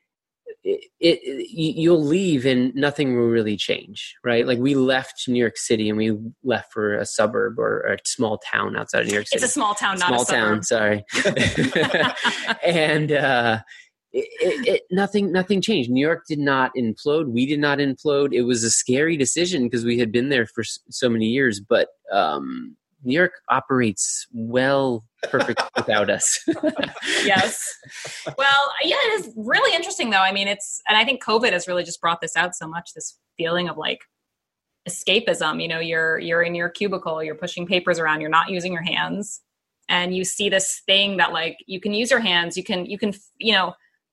It, it, you'll leave and nothing will really change, right? Like we left New York City and we left for a suburb or a small town outside of New York City. It's a small town, not small a suburb. town, sorry. And uh, it, it, it, nothing, nothing changed. New York did not implode. We did not implode. It was a scary decision because we had been there for so many years, but um, New York operates well, perfect without us. Yes. Well, yeah, it is really interesting though. I mean, it's, and I think COVID has really just brought this out so much, this feeling of like escapism. You know, you're, you're in your cubicle, you're pushing papers around, you're not using your hands. And you see this thing that like, you can use your hands, you can, you can, you know,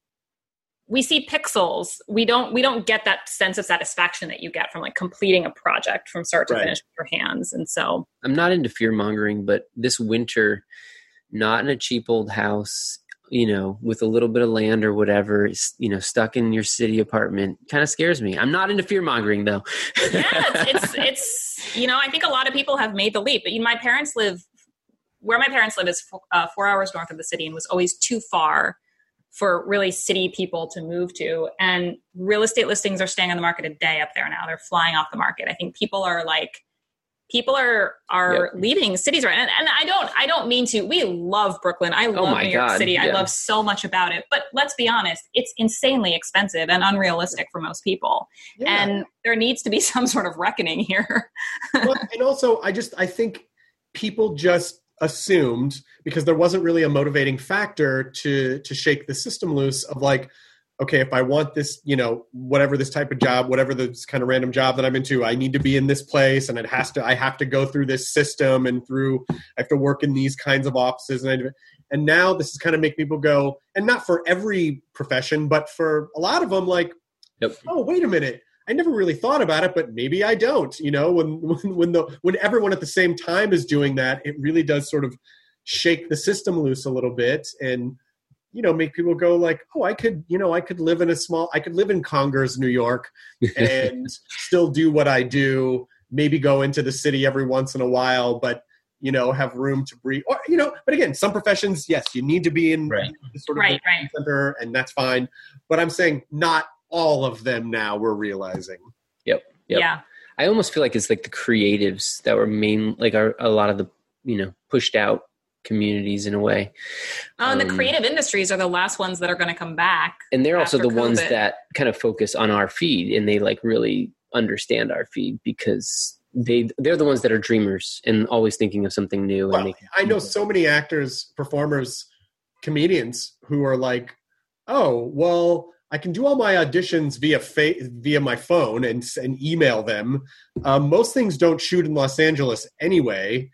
we see pixels. We don't, we don't get that sense of satisfaction that you get from like completing a project from start to Right. finish with your hands. And so I'm not into fear mongering, but this winter, not in a cheap old house, you know, with a little bit of land or whatever, s- you know, stuck in your city apartment kind of scares me. I'm not into fear mongering though. yeah, it's, it's, it's, you know, I think a lot of people have made the leap, but you know, my parents live where my parents live is uh, four hours north of the city and was always too far for really city people to move to. And real estate listings are staying on the market a day up there now. They're flying off the market. I think people are like, people are, are Yep. leaving cities right. And, and I don't, I don't mean to, we love Brooklyn. I love my New York God, City. I yeah. love so much about it, but let's be honest, it's insanely expensive and unrealistic for most people. Yeah. And there needs to be some sort of reckoning here. Well, and also, I just, I think people just assumed, because there wasn't really a motivating factor to to shake the system loose of like, okay, if I want this, you know, whatever this type of job, whatever this kind of random job that I'm into, I need to be in this place, and it has to, I have to go through this system and through, I have to work in these kinds of offices, and I, and now this is kind of make people go, and not for every profession, but for a lot of them, like, Yep. oh, wait a minute. I never really thought about it, but maybe I don't. You know, when when when the when everyone at the same time is doing that, it really does sort of shake the system loose a little bit, and you know, make people go like, oh, I could, you know, I could live in a small, I could live in Congers, New York, and still do what I do. Maybe go into the city every once in a while, but you know, have room to breathe. Or you know, but again, some professions, yes, you need to be in Right. the sort of Right, right. center, and that's fine. But I'm saying not all of them now we're realizing. Yep. Yep. Yeah. I almost feel like it's like the creatives that were main, like are a lot of the, you know, pushed out communities in a way. Oh, and the Um, creative industries are the last ones that are going to come back. And they're also after the ones COVID. that kind of focus on our feed, and they like really understand our feed because they, they're the ones that are dreamers and always thinking of something new. Well, and making I know so many actors, performers, comedians who are like, oh, well, I can do all my auditions via fa- via my phone and, and email them. Um, most things don't shoot in Los Angeles anyway.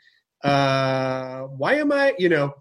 Uh, why am I, you know,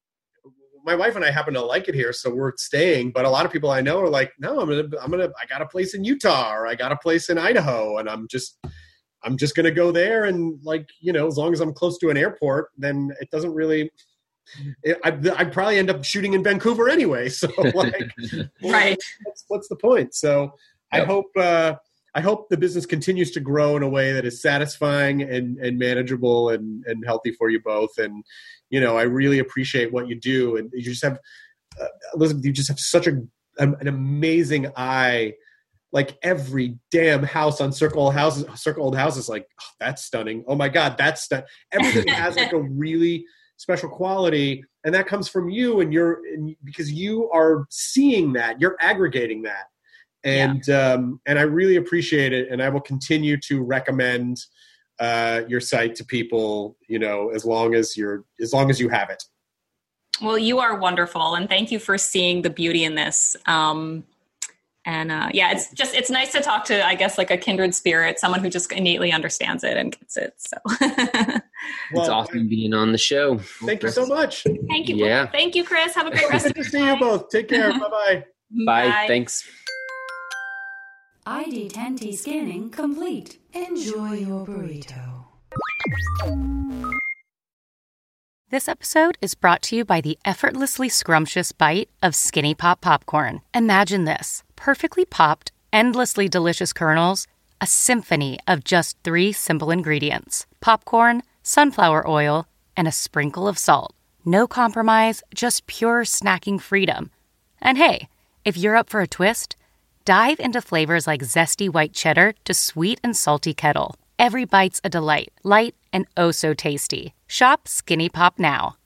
my wife and I happen to like it here, so we're staying. But a lot of people I know are like, no, I'm gonna, I'm gonna, I got a place in Utah, or I got a place in Idaho, and I'm just, I'm just gonna go there, and like, you know, as long as I'm close to an airport, then it doesn't really. It, I'd, I'd probably end up shooting in Vancouver anyway. So, like, Right. what's, what's the point? So, I Yep. hope, uh, I hope the business continues to grow in a way that is satisfying and, and manageable and, and healthy for you both. And, you know, I really appreciate what you do. And you just have, uh, Elizabeth, you just have such a, an amazing eye. Like every damn house on Circle Old Houses, Circle Old Houses, like, oh, that's stunning. Oh my God, that's stunning. Everything has like a really special quality, and that comes from you, and you're and because you are seeing that, you're aggregating that. And um, and I really appreciate it, and I will continue to recommend uh, your site to people. You know, as long as you're as long as you have it. Well, you are wonderful, and thank you for seeing the beauty in this. Um, and uh, yeah, it's just it's nice to talk to, I guess, like a kindred spirit, someone who just innately understands it and gets it. So It's awesome being on the show. Thank you so much. thank you, Yeah. thank you, Chris. Have a great rest of Good your to see you both. Take care. Bye bye. Bye. Bye. Thanks. I D ten T scanning complete. Enjoy your burrito. This episode is brought to you by the effortlessly scrumptious bite of Skinny Pop Popcorn. Imagine this: perfectly popped, endlessly delicious kernels, a symphony of just three simple ingredients: popcorn, sunflower oil, and a sprinkle of salt. No compromise, just pure snacking freedom. And hey, if you're up for a twist, dive into flavors like zesty white cheddar to sweet and salty kettle. Every bite's a delight, light and oh so tasty. Shop Skinny Pop now.